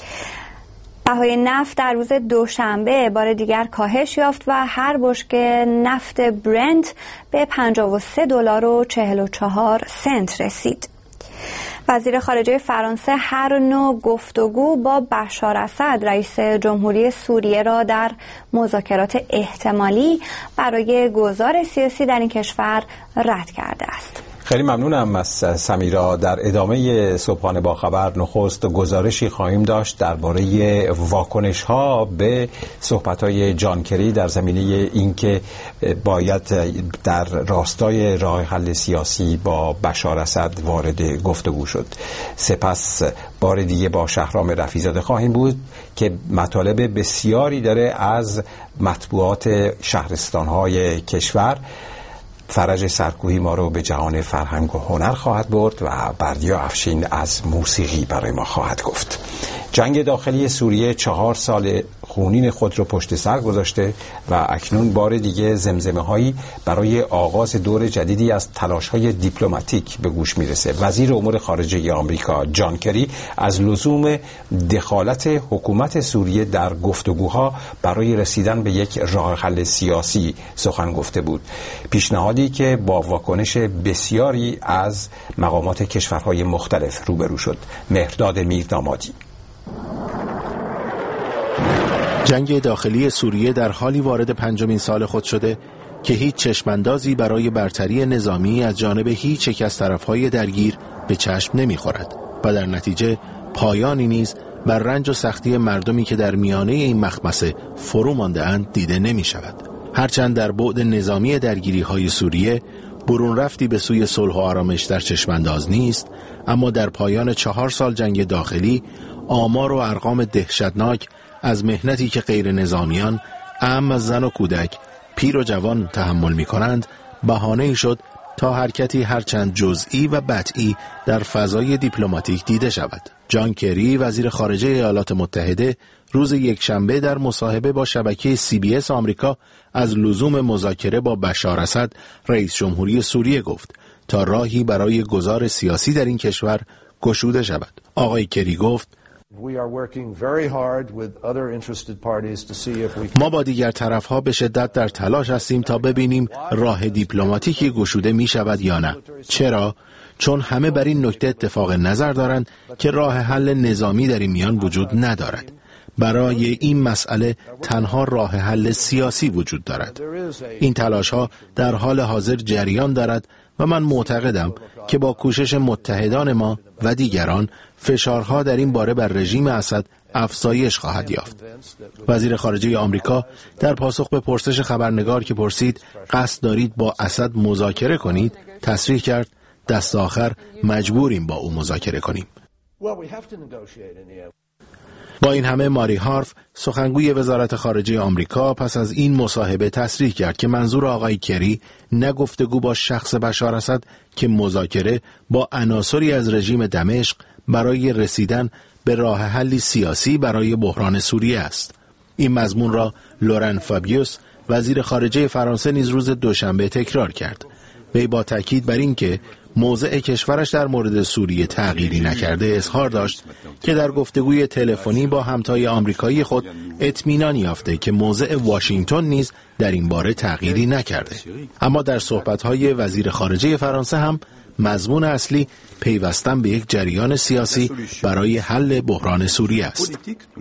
Speaker 3: بهای نفت در روز دوشنبه بار دیگر کاهش یافت و هر بشکه نفت برنت به پنجاه و سه دلار و چهل و چهار سنت رسید. وزیر خارجه فرانسه هر نوع گفتگو با بشار اسد رئیس جمهوری سوریه را در مذاکرات احتمالی برای گذار سیاسی در این کشور رد کرده است.
Speaker 2: خیلی ممنونم از سمیرا. در ادامه صبحانه با خبر نخست گزارشی خواهیم داشت درباره واکنش‌ها به صحبت‌های جان کری در زمینه اینکه باید در راستای راه حل سیاسی با بشار اسد وارد گفتگو شد. سپس بار دیگه با شهرام رفیع‌زاده خواهیم بود که مطالب بسیاری داره از مطبوعات شهرستان‌های کشور. فرج سرکوهی ما رو به جهان فرهنگ و هنر خواهد برد و بردیا افشین از موسیقی برای ما خواهد گفت. جنگ داخلی سوریه چهار سال خونین خود رو پشت سر گذاشته و اکنون بار دیگه زمزمه هایی برای آغاز دور جدیدی از تلاش های دیپلماتیک به گوش میرسه. وزیر امور خارجه آمریکا جان کری از لزوم دخالت حکومت سوریه در گفتگوها برای رسیدن به یک راه حل سیاسی سخن گفته بود، پیشنهادی که با واکنش بسیاری از مقامات کشورهای مختلف روبرو شد. مهرداد میردامادی.
Speaker 12: جنگ داخلی سوریه در حالی وارد پنجمین سال خود شده که هیچ چشماندازی برای برتری نظامی از جانب هیچ یک از طرفهای درگیر به چشم نمی‌خورد و در نتیجه پایانی نیز بر رنج و سختی مردمی که در میانه این مخمسه فرو مانده‌اند دیده نمی‌شود. هرچند در بعد نظامی درگیری‌های سوریه برون رفتی به سوی صلح و آرامش در چشمانداز نیست، اما در پایان چهار سال جنگ داخلی آمار و ارقام دهشتناک از مهنتی که غیر نظامیان، اعم از زن و کودک، پیر و جوان تحمل می کنند بهانه‌ای شد تا حرکتی هرچند جزئی و بطئی در فضای دیپلماتیک دیده شود. جان کری وزیر خارجه ایالات متحده روز یکشنبه در مصاحبه با شبکه سی بی اس آمریکا از لزوم مذاکره با بشار اسد رئیس جمهوری سوریه گفت تا راهی برای گذار سیاسی در این کشور گشوده شود. آقای کری گفت ما با دیگر طرف‌ها به شدت در تلاش هستیم تا ببینیم راه دیپلماتیکی گشوده می شود یا نه. چرا؟ چون همه بر این نکته اتفاق نظر دارند که راه حل نظامی در این میان وجود ندارد. برای این مسئله تنها راه حل سیاسی وجود دارد. این تلاش‌ها در حال حاضر جریان دارد و من معتقدم که با کوشش متحدان ما و دیگران فشارها در این باره بر رژیم اسد افزایش خواهد یافت. وزیر خارجه آمریکا در پاسخ به پرسش خبرنگار که پرسید قصد دارید با اسد مذاکره کنید، تصریح کرد دست آخر مجبوریم با او مذاکره کنیم. با این همه ماری هارف سخنگوی وزارت خارجه آمریکا پس از این مصاحبه تصریح کرد که منظور آقای کری نه گفتگو با شخص بشار اسد که مذاکره با عناصری از رژیم دمشق برای رسیدن به راه حلی سیاسی برای بحران سوریه است. این مضمون را لورن فابیوس وزیر خارجه فرانسه نیز روز دوشنبه تکرار کرد. وی با تاکید بر این که موضع کشورش در مورد سوریه تغییری نکرده اظهار داشت که در گفتگوی تلفنی با همتای آمریکایی خود اطمینان یافته که موضع واشنگتن نیز در این باره تغییری نکرده. اما در صحبت‌های وزیر خارجه فرانسه هم مضمون اصلی پیوستن به یک جریان سیاسی برای حل بحران سوریه است.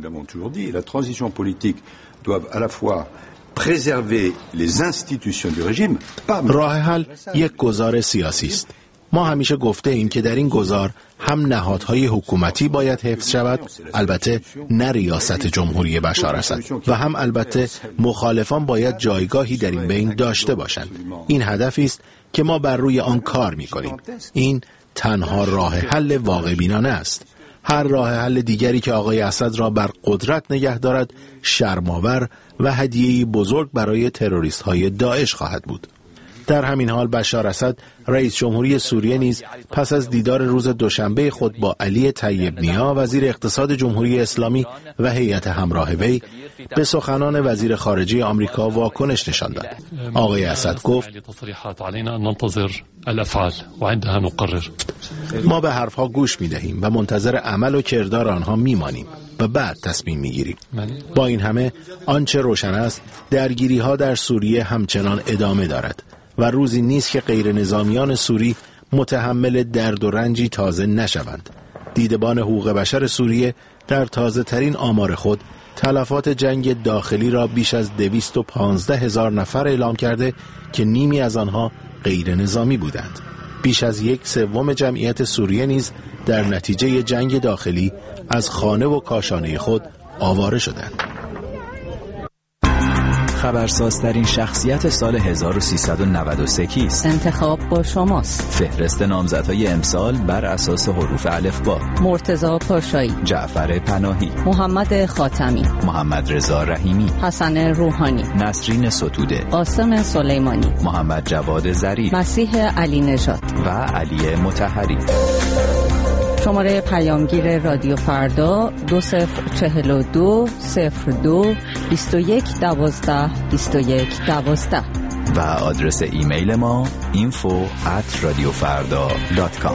Speaker 12: راه حل یک گزار سیاسی است. ما همیشه گفته ایم که در این گزار هم نهادهای حکومتی باید حفظ شود، البته نه ریاست جمهوری بشار اسد، و هم البته مخالفان باید جایگاهی در این بین داشته باشند. این هدفی است که ما بر روی آن کار می‌کنیم. این تنها راه حل واقع بینانه است. هر راه حل دیگری که آقای اسد را بر قدرت نگه دارد شرم‌آور و هدیه‌ای بزرگ برای تروریست‌های داعش خواهد بود. در همین حال بشار اسد رئیس جمهوری سوریه نیز پس از دیدار روز دوشنبه خود با علی طیب نیا وزیر اقتصاد جمهوری اسلامی و هیئت همراه وی به سخنان وزیر خارجه آمریکا واکنش نشان داد. آقای اسد گفت ما به حرفها گوش می‌دهیم و منتظر عمل و کردار آنها می‌مانیم و بعد تصمیم می‌گیریم. با این همه آنچه روشن است درگیری‌ها در سوریه همچنان ادامه دارد و روزی نیست که غیر نظامیان سوری متحمل درد و رنجی تازه نشوند. دیدبان حقوق بشر سوریه در تازه ترین آمار خود تلفات جنگ داخلی را بیش از دویست و پانزده هزار نفر اعلام کرده که نیمی از آنها غیر نظامی بودند. بیش از یک سوم جمعیت سوریه نیز در نتیجه جنگ داخلی از خانه و کاشانه خود آواره شدند.
Speaker 1: خبرسازترین شخصیت سال هزار و سیصد و نود و سه کیست؟
Speaker 13: انتخاب با شماست.
Speaker 1: فهرست نامزدهای امسال بر اساس حروف الفبا:
Speaker 13: مرتضی پاشایی،
Speaker 1: جعفر پناهی،
Speaker 13: محمد خاتمی،
Speaker 1: محمد رضا رحیمی،
Speaker 13: حسن روحانی،
Speaker 1: نسرین ستوده،
Speaker 13: قاسم سلیمانی،
Speaker 1: محمد جواد ظریف،
Speaker 13: مسیح علی نژاد
Speaker 1: و علی مطهری.
Speaker 13: شماره پیامگیر رادیو فردا دو صفر چهل و دو صفر دو بیست و یک دوازده بیست و یک دوازده
Speaker 1: و آدرس ایمیل ما اینفو ات رادیو فردا دات کام.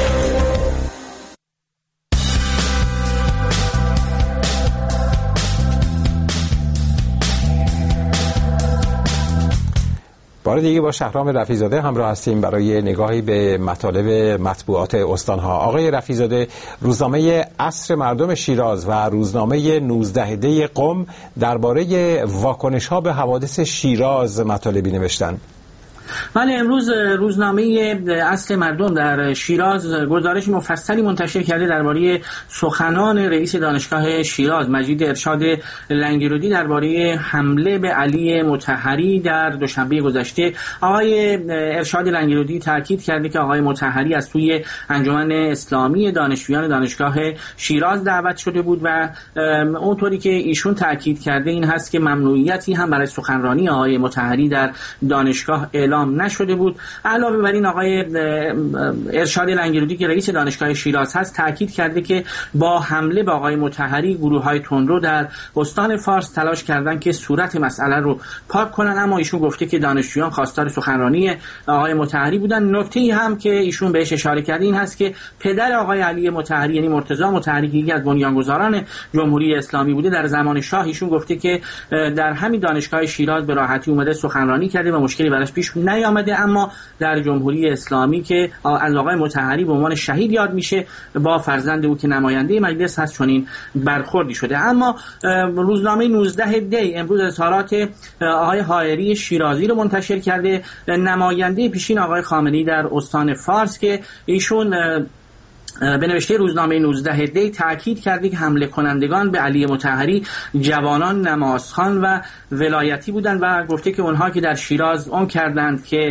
Speaker 2: بار دیگه با شهرام رفیع‌زاده همراه هستیم برای نگاهی به مطالب مطبوعات استانها. آقای رفیع‌زاده، روزنامه عصر مردم شیراز و روزنامه نوزده دی قم درباره واکنش‌ها به حوادث شیراز مطالبی نوشتند.
Speaker 10: ولی امروز روزنامه اصل مردم در شیراز گزارش مفصلی منتشر کرده درباره سخنان رئیس دانشگاه شیراز مجید ارشاد لنگرودی درباره حمله به علی مطهری در دوشنبه گذشته. آقای ارشاد لنگرودی تاکید کرده که آقای مطهری از سوی انجمن اسلامی دانشجویان دانشگاه شیراز دعوت شده بود و اونطوری که ایشون تاکید کرده این هست که ممنوعیتی هم برای سخنرانی آقای مطهری در دانشگاه اعلام انجام نشده بود. علاوه بر این آقای ارشاد لنگرودی که رئیس دانشگاه شیراز هست تاکید کرده که با حمله به آقای مطهری گروه‌های تندرو در استان فارس تلاش کردن که صورت مسئله رو پاک کنن، اما ایشون گفته که دانشجویان خواستار سخنرانی آقای مطهری بودن. نکته‌ای هم که ایشون بهش اشاره کرده این هست که پدر آقای علی مطهری یعنی مرتضی مطهری که یکی از بنیانگذاران جمهوری اسلامی بوده در زمان شاه ایشون گفته که در همین دانشگاه شیراز به راحتی اومده سخنرانی کرده و مشکلی براش پیش نیامده، اما در جمهوری اسلامی که آقای مطهری به عنوان شهید یاد میشه با فرزند او که نماینده مجلس هست چنین برخوردی شده. اما روزنامه نوزده دی امروز اظهارات آقای حائری شیرازی رو منتشر کرده، نماینده پیشین آقای خامنه‌ای در استان فارس، که ایشون به نوشته روزنامه نوزده دی تاکید کرده که حمله کنندگان به علی مطهری جوانان نمازخوان و ولایتی بودند و گفته که اونها که در شیراز اون کردند که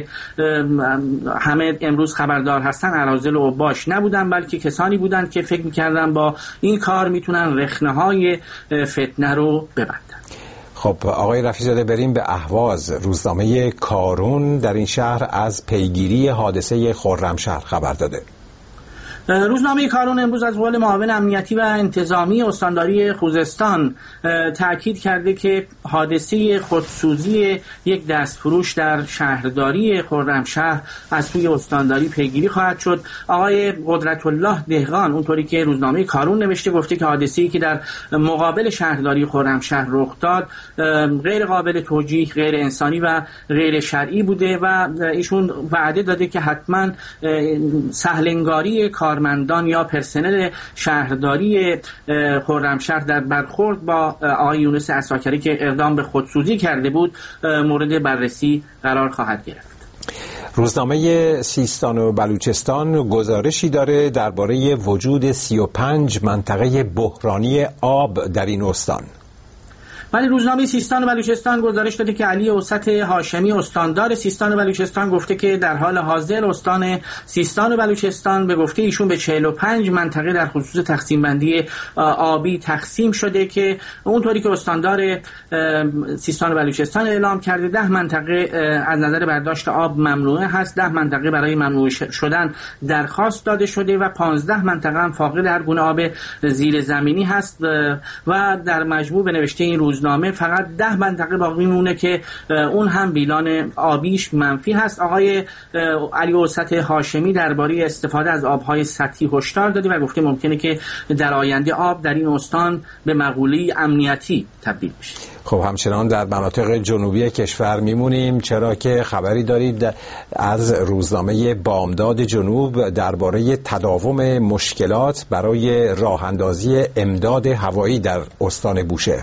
Speaker 10: همه امروز خبردار هستن اراذل و اوباش نبودند، بلکه کسانی بودند که فکر می‌کردن با این کار میتونن رخنه‌های فتنه رو ببندن.
Speaker 2: خب آقای رفیع‌زاده بریم به اهواز. روزنامه کارون در این شهر از پیگیری حادثه خرمشهر خبر داده.
Speaker 10: روزنامه کارون امروز از قول معاون امنیتی و انتظامی استانداری خوزستان تاکید کرده که حادثه خودسوزی یک دستفروش در شهرداری خرمشهر از سوی استانداری پیگیری خواهد شد. آقای قدرت الله دهقان اونطوری که روزنامه کارون نوشته گفته که حادثه‌ای که در مقابل شهرداری خرمشهر رخ داد غیر قابل توجیه، غیر انسانی و غیر شرعی بوده و ایشون وعده داده که حتما سهلنگاری کار کارمندان یا پرسنل شهرداری خرمشهر در برخورد با آقای یونس عساکری که اقدام به خودسوزی کرده بود مورد بررسی قرار خواهد گرفت.
Speaker 2: روزنامه سیستان و بلوچستان گزارشی داره درباره وجود سی و پنج منطقه بحرانی آب در این استان.
Speaker 10: ولی روزنامه سیستان و بلوچستان گزارش داده که علی اوسط هاشمی استاندار سیستان و بلوچستان گفته که در حال حاضر استان سیستان و بلوچستان به گفته ایشون به چهل و پنج منطقه در خصوص تقسیم بندی آبی تقسیم شده که اونطوری که استاندار سیستان و بلوچستان اعلام کرده ده منطقه از نظر برداشت آب ممنوعه هست، ده منطقه برای ممنوع شدن درخواست داده شده و پانزده منطقه هم فاقد هر گونه آب زیرزمینی هست و در مجموع به نوشته این روز روزنامه فقط ده منطقه باقی مونه که اون هم بیلان آبیش منفی هست. آقای علی اوسط هاشمی درباره استفاده از آبهای سطحی هشدار داده و گفته ممکنه که در آینده آب در این استان به مقوله امنیتی تبدیل بشه.
Speaker 2: خب همچنان در مناطق جنوبی کشور میمونیم، چرا که خبری دارید از روزنامه بامداد جنوب درباره تداوم مشکلات برای راه اندازی امداد هوایی در استان بوشهر.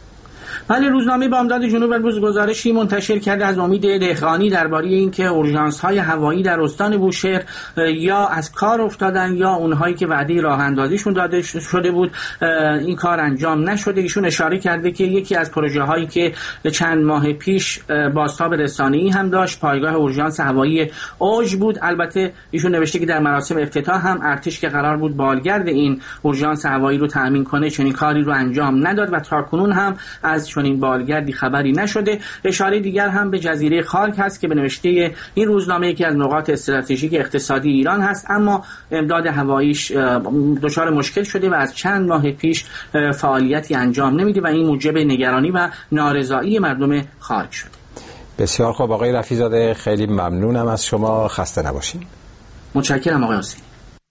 Speaker 10: ولی روزنامه بامداد جنوب امروز گزارشی منتشر کرده از امید دهقانی درباره اینکه اورژانس‌های هوایی در استان بوشهر یا از کار افتادن یا اونهایی که وعده راه اندازیشون داده شده بود این کار انجام نشده. ایشون اشاره کرده که یکی از پروژه‌هایی که چند ماه پیش بازتاب رسانه‌ای هم داشت پایگاه اورژانس هوایی اوج بود. البته ایشون نوشته که در مراسم افتتاح هم ارتش که قرار بود بالگرد این اورژانس هوایی رو تأمین کنه چنین کاری رو انجام نداد و تاکنون هم از چون این بالگردی خبری نشده. اشاره دیگر هم به جزیره خارک هست که به نوشته این روزنامه یکی از نقاط استراتژیک اقتصادی ایران هست، اما امداد هواییش دچار مشکل شده و از چند ماه پیش فعالیتی انجام نمیده و این موجب نگرانی و نارضایی مردم خارک شده.
Speaker 2: بسیار خوب آقای رفیع‌زاده، خیلی ممنونم از شما، خسته نباشید.
Speaker 10: متشکرم آقای حسینی.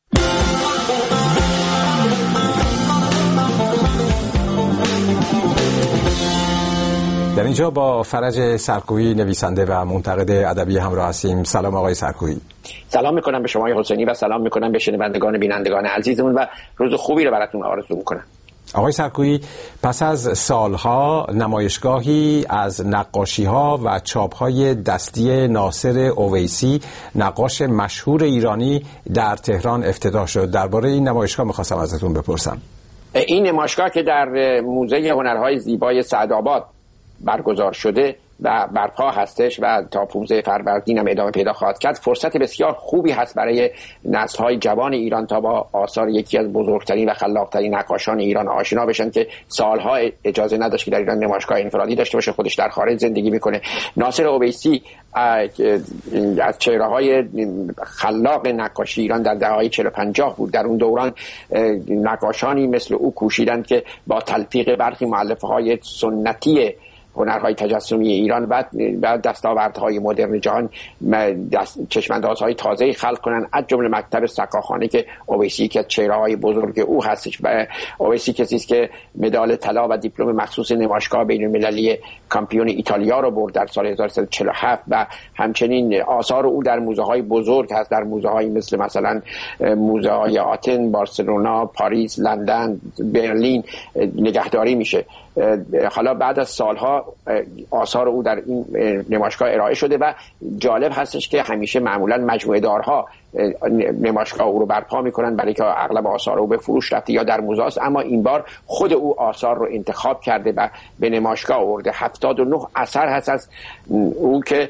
Speaker 2: در اینجا با فرج سرکویی نویسنده و منتقد ادبی همراه هستیم. سلام آقای سرکویی.
Speaker 14: سلام میکنم به شما حسینی و سلام میکنم به شنوندگان بینندگان عزیزمون و روز خوبی رو براتون آرزو میکنم.
Speaker 2: آقای سرکویی، پس از سالها نمایشگاهی از نقاشی‌ها و چاپ‌های دستی ناصر اویسی، نقاش مشهور ایرانی، در تهران افتتاح شد. درباره این نمایشگاه می‌خواستم ازتون بپرسم.
Speaker 14: این نمایشگاه که در موزه هنرهای زیبای سعدآباد برگزار شده و برپا هستش و تا پانزده فروردین هم ادامه پیدا خواهد کرد. فرصت بسیار خوبی هست برای نسل‌های جوان ایران تا با آثار یکی از بزرگترین و خلاقترین نقاشان ایران آشنا بشن که سالها اجازه نداشت که در ایران نمایشگاه انفرادی داشته باشه، خودش در خارج زندگی میکنه. ناصر اویسی از چهره‌های خلاق نقاشی ایران در دهه‌های چهل و پنجاه بود. در اون دوران نقاشانی مثل او کوشیدند که با تلفیق برخی مؤلفه‌های سنتی هنرهای تجسمی ایران و بعد دستاوردهای مدرن جهان چشماندازهای تازه خلق کنن، از جمله مکتب سقاخانه که اویسی که از چهره‌های بزرگ او هستش. و اویسی کسی است که مدال طلا و دیپلم مخصوص نمایشگاه بین‌المللی کامپیون ایتالیا رو برد در سال هزار و سیصد و چهل و هفت و همچنین آثار او در موزه‌های بزرگ هست، در موزه‌های مثل مثلا موزه‌های آتن، بارسلونا، پاریس، لندن، برلین نگهداری میشه. حالا بعد از سالها آثار او در این نمایشگاه ارائه شده و جالب هستش که همیشه معمولا مجموعه دارها نمایشگاه او رو برپا میکنن برای که اغلب آثار او به فروش رفته یا در موزه است، اما این بار خود او آثار رو انتخاب کرده و به نمایشگاه آورده. هفتاد و نه اثر هست از او که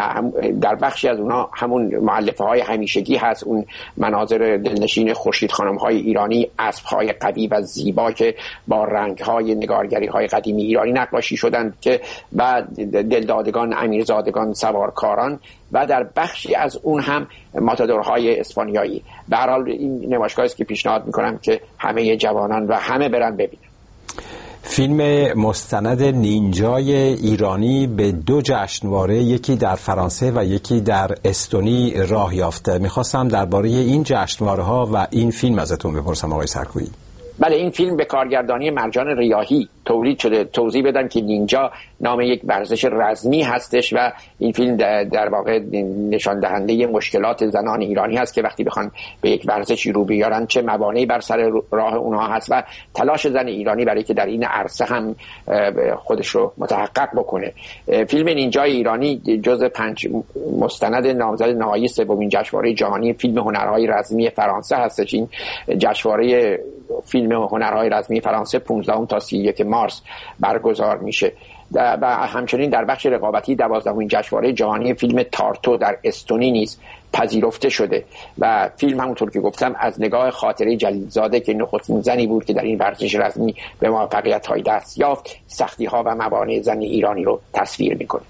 Speaker 14: در بخشی از اونها همون مؤلفه های همیشگی هست، اون مناظر دلنشین خورشید خانم های ایرانی، اسب های قوی و زیبا که با رنگ های نگارگری های قدیمی ایرانی نقاشی شدند که بعد دلدادگان، امیرزادگان، سوارکاران و در بخشی از اون هم ماتادورهای اسپانیایی. به هر حال این نمایشگاهی است که پیشنهاد میکنم که همه جوانان و همه برن ببینن.
Speaker 2: فیلم مستند نینجای ایرانی به دو جشنواره، یکی در فرانسه و یکی در استونی راه یافته. میخواستم درباره این جشنواره ها و این فیلم ازتون بپرسم آقای سرکویی.
Speaker 14: بله، این فیلم به کارگردانی مرجان ریاحی تولید شده. توضیح بدم که نینجا نام یک ورزش رزمی هستش و این فیلم در واقع نشان دهنده مشکلات زنان ایرانی هست که وقتی بخوان به یک ورزشی رو بیارن چه موانعی بر سر راه اونها هست و تلاش زن ایرانی برای که در این عرصه هم خودش رو متحقق بکنه. فیلم نینجای ایرانی جزء پنج مستند نامزد نهایی سومین جشنواره جهانی فیلم هنرهای رزمی فرانسه هستش. این جشنواره فیلم هنرهای رزمی فرانسه پانزدهم تا سی و یکم مارس برگزار میشه و همچنین در بخش رقابتی دوازدهمین جشنواره جهانی فیلم تارتو در استونی نیز پذیرفته شده و فیلم همونطور که گفتم از نگاه خاطره جلیلزاده که نخستین زنی بود که در این ورزش رزمی به موفقیت‌های دست یافت، سختی‌ها و موانع زن ایرانی رو تصویر میکنه.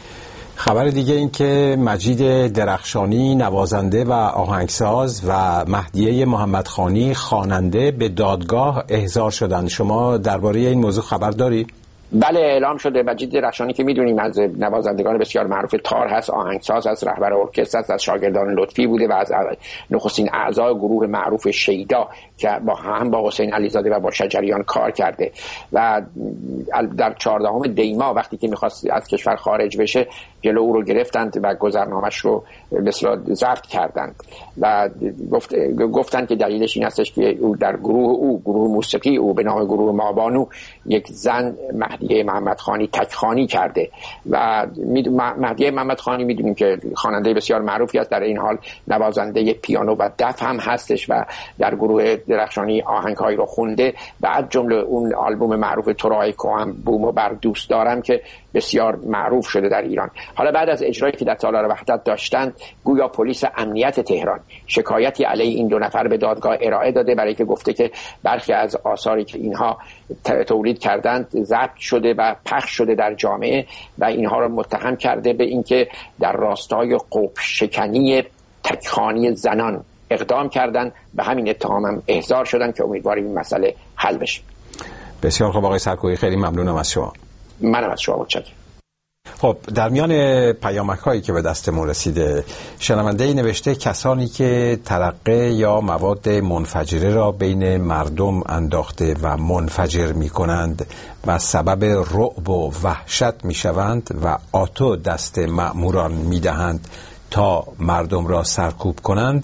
Speaker 2: خبر دیگه این که مجید درخشانی نوازنده و آهنگساز و مهدیه محمدخانی خواننده به دادگاه احضار شدند. شما درباره این موضوع خبر داری؟
Speaker 14: بله، اعلام شده. مجید درخشانی که میدونیم از نوازندگان بسیار معروف تار هست، آهنگساز هست، رهبر ارکستر است، از شاگردان لطفی بوده و از نخستین اعضای گروه معروف شیدا که با هم با حسین علیزاده و با شجریان کار کرده و در چهاردهم دی ماه وقتی که میخواست از کشور خارج بشه جلو او رو گرفتند و گذرنامش رو به اصطلاح ضبط کردند و گفت گفتند که دلیلش این هستش که او در گروه او گروه موسیقی او به نام گروه مابانو یک زن مهدیه محمدخانی تکخوانی کرده و مهدیه محمدخانی میدونیم که خواننده بسیار معروفی است، در این حال نوازنده پیانو و دف هم هستش و در گروه درخشانی آهنگ‌هایی رو خونده و از جمله اون آلبوم معروف تورای کوام بومو بر دوست دارم که بسیار معروف شده در ایران. حالا بعد از اجرایی که در تالار وحدت داشتند، گویا پلیس امنیت تهران شکایتی علیه این دو نفر به دادگاه ارائه داده برای که گفته که برخی از آثاری که اینها تولید کردند ضبط شده و پخش شده در جامعه و اینها را متهم کرده به اینکه در راستای قوپ شکنی تکخوانی زنان اقدام کردند. به همین اتهام هم احضار شدند که امیدواریم این مسئله حل بشه.
Speaker 2: بسیار خوب آقای سرکویی، خیلی ممنونم از شما.
Speaker 14: منم از شما متشکرم.
Speaker 2: خب، در میان پیامک هایی که به دستمون رسیده، شنونده نوشته کسانی که ترقه یا مواد منفجره را بین مردم انداخته و منفجر می کنند و سبب رعب و وحشت می شوند و آتو دست مأموران می دهند تا مردم را سرکوب کنند،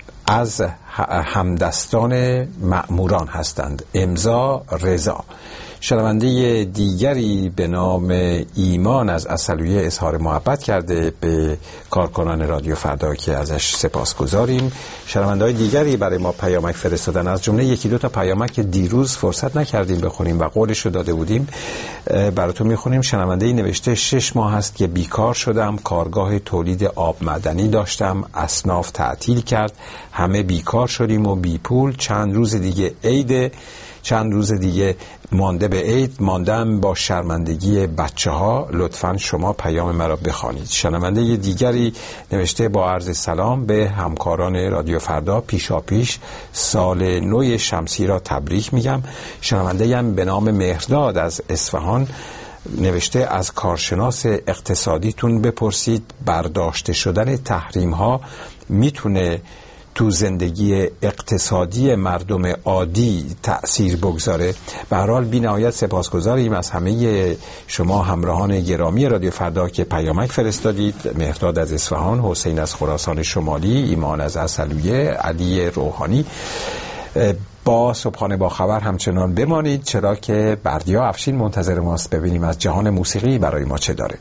Speaker 2: از همدستان مأموران هستند. امضا رضا. شنونده دیگری به نام ایمان از عسلویه اظهار محبت کرده به کارکنان رادیو فردا که ازش سپاسگزاریم. شنونده‌های دیگری برای ما پیامک فرستادن، از جمله یکی دو تا پیامک که دیروز فرصت نکردیم بخونیم و قولش رو داده بودیم براتون میخونیم. شنونده‌ای نوشته شش ماه است که بیکار شدم، کارگاه تولید آب معدنی داشتم، اصناف تعطیل کرد، همه بیکار شدیم و بی پول. چند روز دیگه عید، چند روز دیگه مانده به عید، ماندم با شرمندگی بچه ها. لطفاً شما پیام مرا بخوانید. شنونده دیگری نوشته با عرض سلام به همکاران رادیو فردا، پیشا پیش سال نو شمسی را تبریک میگم. شنونده هم به نام مهرداد از اصفهان نوشته از کارشناس اقتصادیتون بپرسید برداشته شدن تحریم ها میتونه تو زندگی اقتصادی مردم عادی تأثیر بگذاره. به هر حال بی‌نهایت سپاسگزاریم از همه شما همراهان گرامی رادیو فردا که پیامک فرستادید. مهرداد از اصفهان، حسین از خراسان شمالی، ایمان از عسلویه، علی روحانی. با صبحانه با خبر همچنان بمانید، چرا که بردیا افشین منتظر ماست ببینیم از جهان موسیقی برای ما چه داره.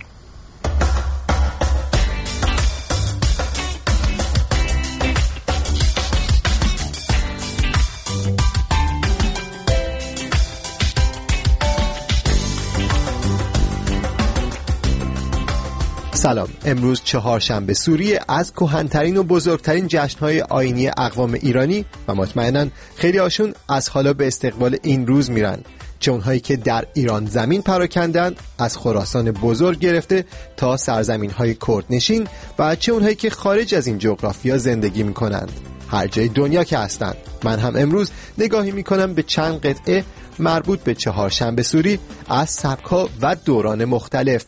Speaker 15: سلام. امروز چهارشنبه سوری از کهن‌ترین و بزرگترین جشن‌های آیینی اقوام ایرانی و مطمئناً خیلی هاشون از حالا به استقبال این روز میرن، چه اونهایی که در ایران زمین پراکندند از خراسان بزرگ گرفته تا سرزمین‌های کردنشین و چه اونهایی که خارج از این جغرافیا زندگی میکنند، هر جای دنیا که هستند. من هم امروز نگاهی میکنم به چند قطعه مربوط به چهارشنبه سوری از سبک‌ها و دوران مختلف.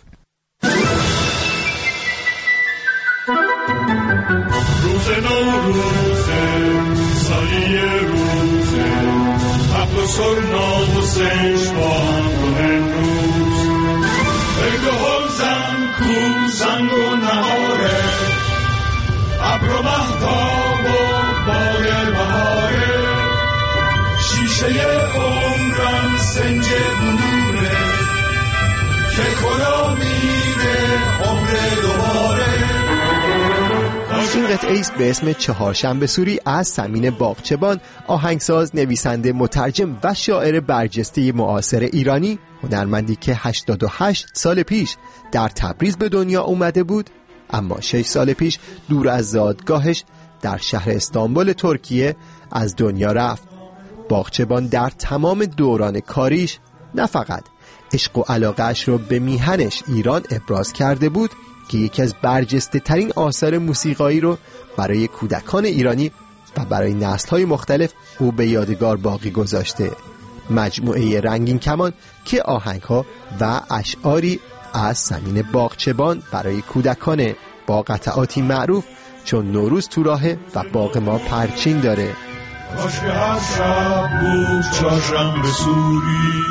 Speaker 16: روز نوروزه، سالی روزه، حبل و سرنا و سش با هم کن امروز. بگو حوزم کو زنگ و نهاره، ابر و مهتاب و بار بهاره، شیشه عمرم سنج بلوره که کلا میره عمر دوباره.
Speaker 15: این قطعه ایست به اسم چهارشنبه سوری از سمین باغچبان، آهنگساز، نویسنده، مترجم و شاعر برجسته معاصر ایرانی، هنرمندی که هشتاد و هشت سال پیش در تبریز به دنیا اومده بود، اما شش سال پیش دور از زادگاهش در شهر استانبول ترکیه از دنیا رفت. باغچبان در تمام دوران کاریش نه فقط عشق و علاقه‌اش رو به میهنش ایران ابراز کرده بود که یکی از برجسته ترین آثار موسیقایی رو برای کودکان ایرانی و برای نسل‌های مختلف او به یادگار باقی گذاشته. مجموعه رنگین کمان که آهنگ‌ها و اشعاری از سمین باغچبان برای کودکانه، با قطعاتی معروف چون نوروز تو راهه و باغ ما پرچین داره.
Speaker 16: کاش که هر شب بود چهارشنبه سوری،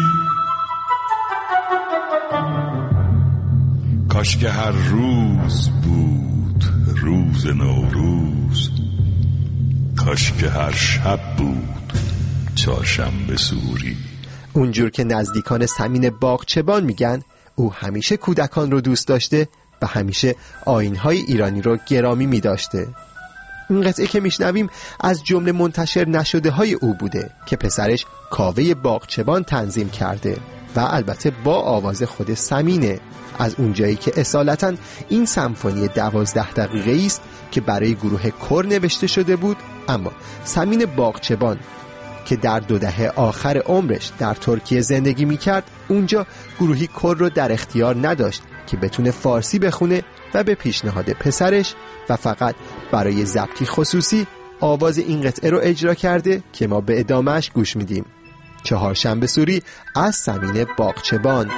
Speaker 16: کاش که هر روز بود روز نوروز، کاش که هر شب بود چهارشنبه سوری.
Speaker 15: اونجور که نزدیکان سمین باغچبان میگن، او همیشه کودکان رو دوست داشته و همیشه آیین‌های ایرانی رو گرامی می‌داشته. این قطعه که میشنویم از جمله منتشر نشده های او بوده که پسرش کاوه باغچبان تنظیم کرده و البته با آواز خود سمینه. از اونجایی که اصالتاً این سمفونی دوازده دقیقه است که برای گروه کور نوشته شده بود، اما سمین باغچبان که در دو دهه آخر عمرش در ترکیه زندگی میکرد، اونجا گروهی کور رو در اختیار نداشت که بتونه فارسی بخونه و به پیشنهاد پسرش و فقط برای ضبطی خصوصی آواز این قطعه رو اجرا کرده که ما به ادامهش گوش میدیم. چهارشنبه سوری از سمین باغچبان.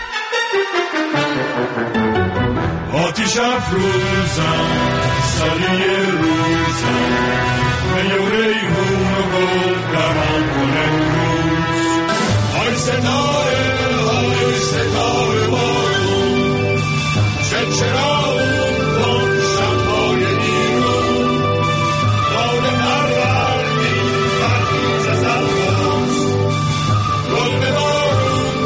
Speaker 16: آتیش افروزم سالی روزم، میوره هون و گل روان کن امروز. آی ستاره آی ستاره بارون، چه چراغون کن شبهای ایرون. باد پروردی برخیز از الفاظ، گل به بارون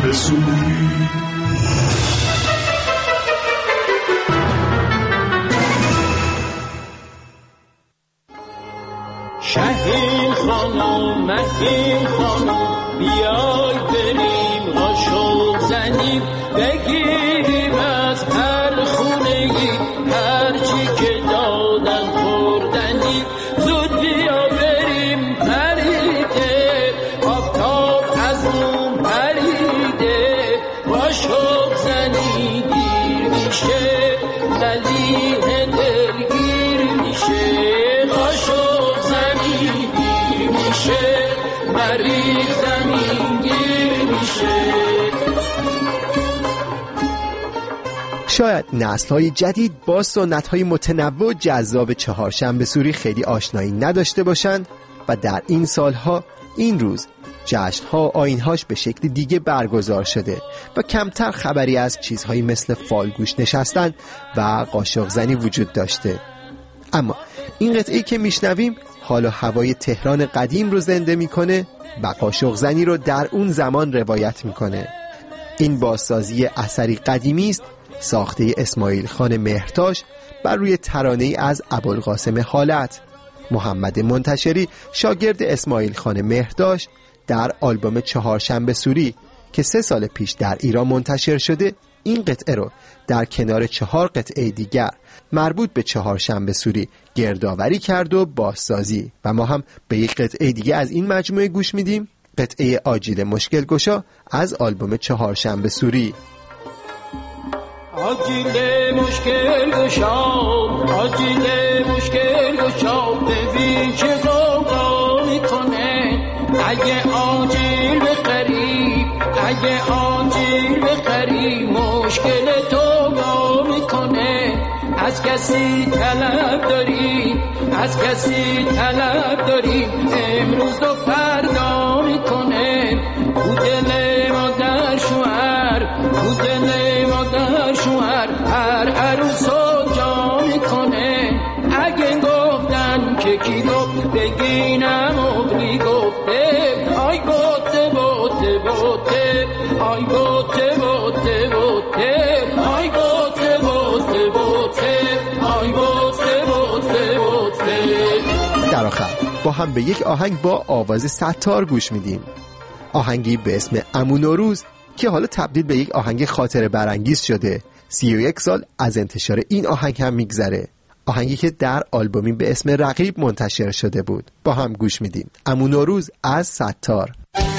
Speaker 16: چهارشنبه سوری.
Speaker 17: شهین خانم مهین خانم بیای بریم قاشق زنیم بگیریم از هر خونگی هر چی که دادن خوردنی زود بیا بریم پریده آفتاب از اون پریده قاشق زنی دیر میشه ولی دلگیر میشه قاشق زنی دیر میشه مریض زمین گیر میشه.
Speaker 15: شاید نسل‌های جدید با سنت‌های متنوع و جذاب چهارشنبه سوری خیلی آشنایی نداشته باشند و در این سالها این روز جشن‌ها و آیین‌هاش به شکل دیگه برگزار شده و کمتر خبری از چیزهایی مثل فالگوش نشستن و قاشق زنی وجود داشته. اما این قطعه‌ای که میشنویم حال و هوای تهران قدیم رو زنده میکنه و قاشق زنی رو در اون زمان روایت میکنه. این بازسازی اثری قدیمی است ساخته اسماعیل خان مهرتاش بر روی ترانه‌ای از ابوالقاسم حالت. محمد منتشری شاگرد اسماعیل خان مهرتاش در آلبوم چهارشنبه سوری که سه سال پیش در ایران منتشر شده این قطعه رو در کنار چهار قطعه دیگر مربوط به چهارشنبه سوری گردآوری کرد و بازسازی و ما هم به یک قطعه دیگه از این مجموعه گوش میدیم، قطعه آجیل مشکل گشا از آلبوم چهارشنبه سوری.
Speaker 17: آجیل مشکل گشا آجیل مشکل گشا ببین چه غوغا میکنه اگه آجیل بخری اگه آجیل بخری مشکل تو با میکنه از کسی طلب داری از کسی طلب داری امروز و فردا میکنه تو دل مادر شوهر تو دل مادر شوهر هر عروس و جا میکنه اگه گفتن که کی گفت بگینم اغلی گفته آی بوته بوته بوته آی بوته بوته بوته آی بوته بوته بوته آی بوته بوته بوته.
Speaker 15: در آخر با هم به یک آهنگ با آواز ستار گوش میدیم، آهنگی به اسم عمو نوروز که حالا تبدیل به یک آهنگ خاطره برانگیز شده. سی و یک سال از انتشار این آهنگ هم میگذره، آهنگی که در آلبومی به اسم رقیب منتشر شده بود. با هم گوش میدیم عمو نوروز از ستار.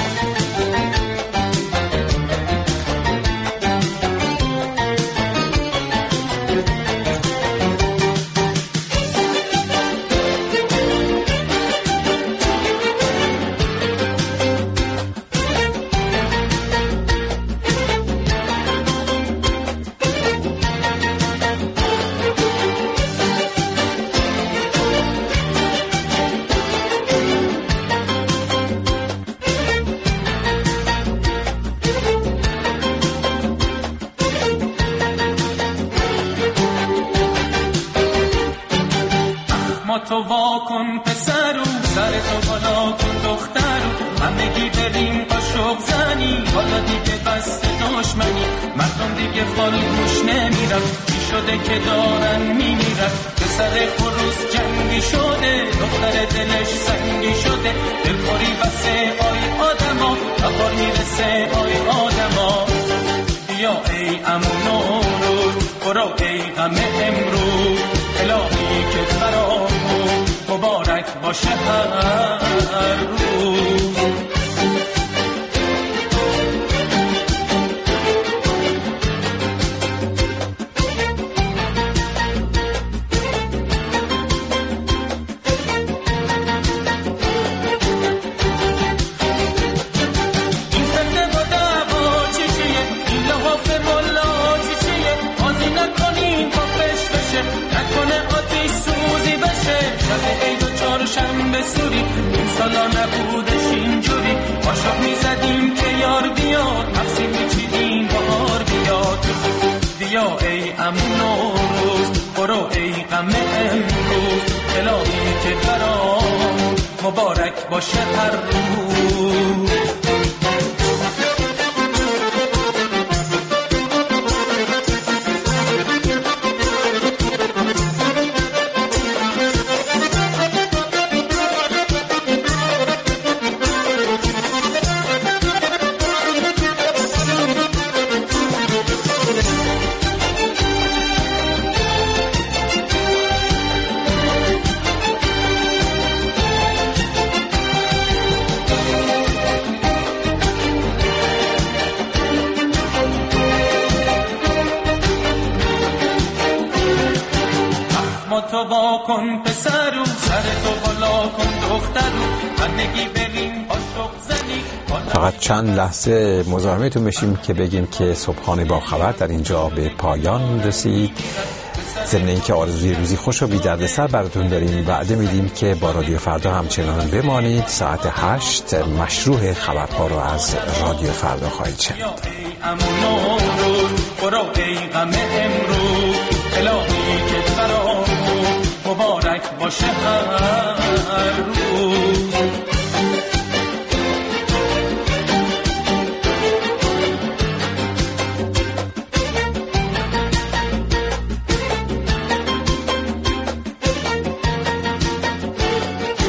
Speaker 17: تو واکن پسرو سر تو بالا کن دخترو همگی بریم قاشق زنی حالا دیگه بس دشمنی مردم دیگه فالگوش نمیرن چی شده که دارن میمیرن پسر خروس جنگی شده دختر دلش سنگی شده دلخوری بسه آی آدما نبار میرسه آی آدما بیا ای عمو نوروز برو ای غم امروز الهی که برامون مبارک باشه هر روز. این فتنه با دعوا چی چیه این لحاف ملا چی چیه بازی نکنیم پاپش بشه نکنه آتیش سوزی بشه شب عید و چهارشنبه سوری این سالا نبودش اینجوری قاشق میزدیم که یار بیاد نفسی میچیدیم بهار بیاد بیا ای عمو نوروز برو ای غم امروز الهی که برام مبارک باشه هر روز. کن پسرو، سر تو بالا کن دخترو، همگی بریم قاشق زنی.
Speaker 2: فقط چند لحظه مزاحمتون بشیم که بگیم که صبحانه با خبر در اینجا به پایان رسید. ضمن اینکه آرزوی روزی خوش و بی دردسر براتون داریم، وعده میدیم که با رادیو فردا همچنان بمانید. ساعت هشت مشروع خبرها رو از رادیو فردا خواهید شنید. مبارک باشه هر روز.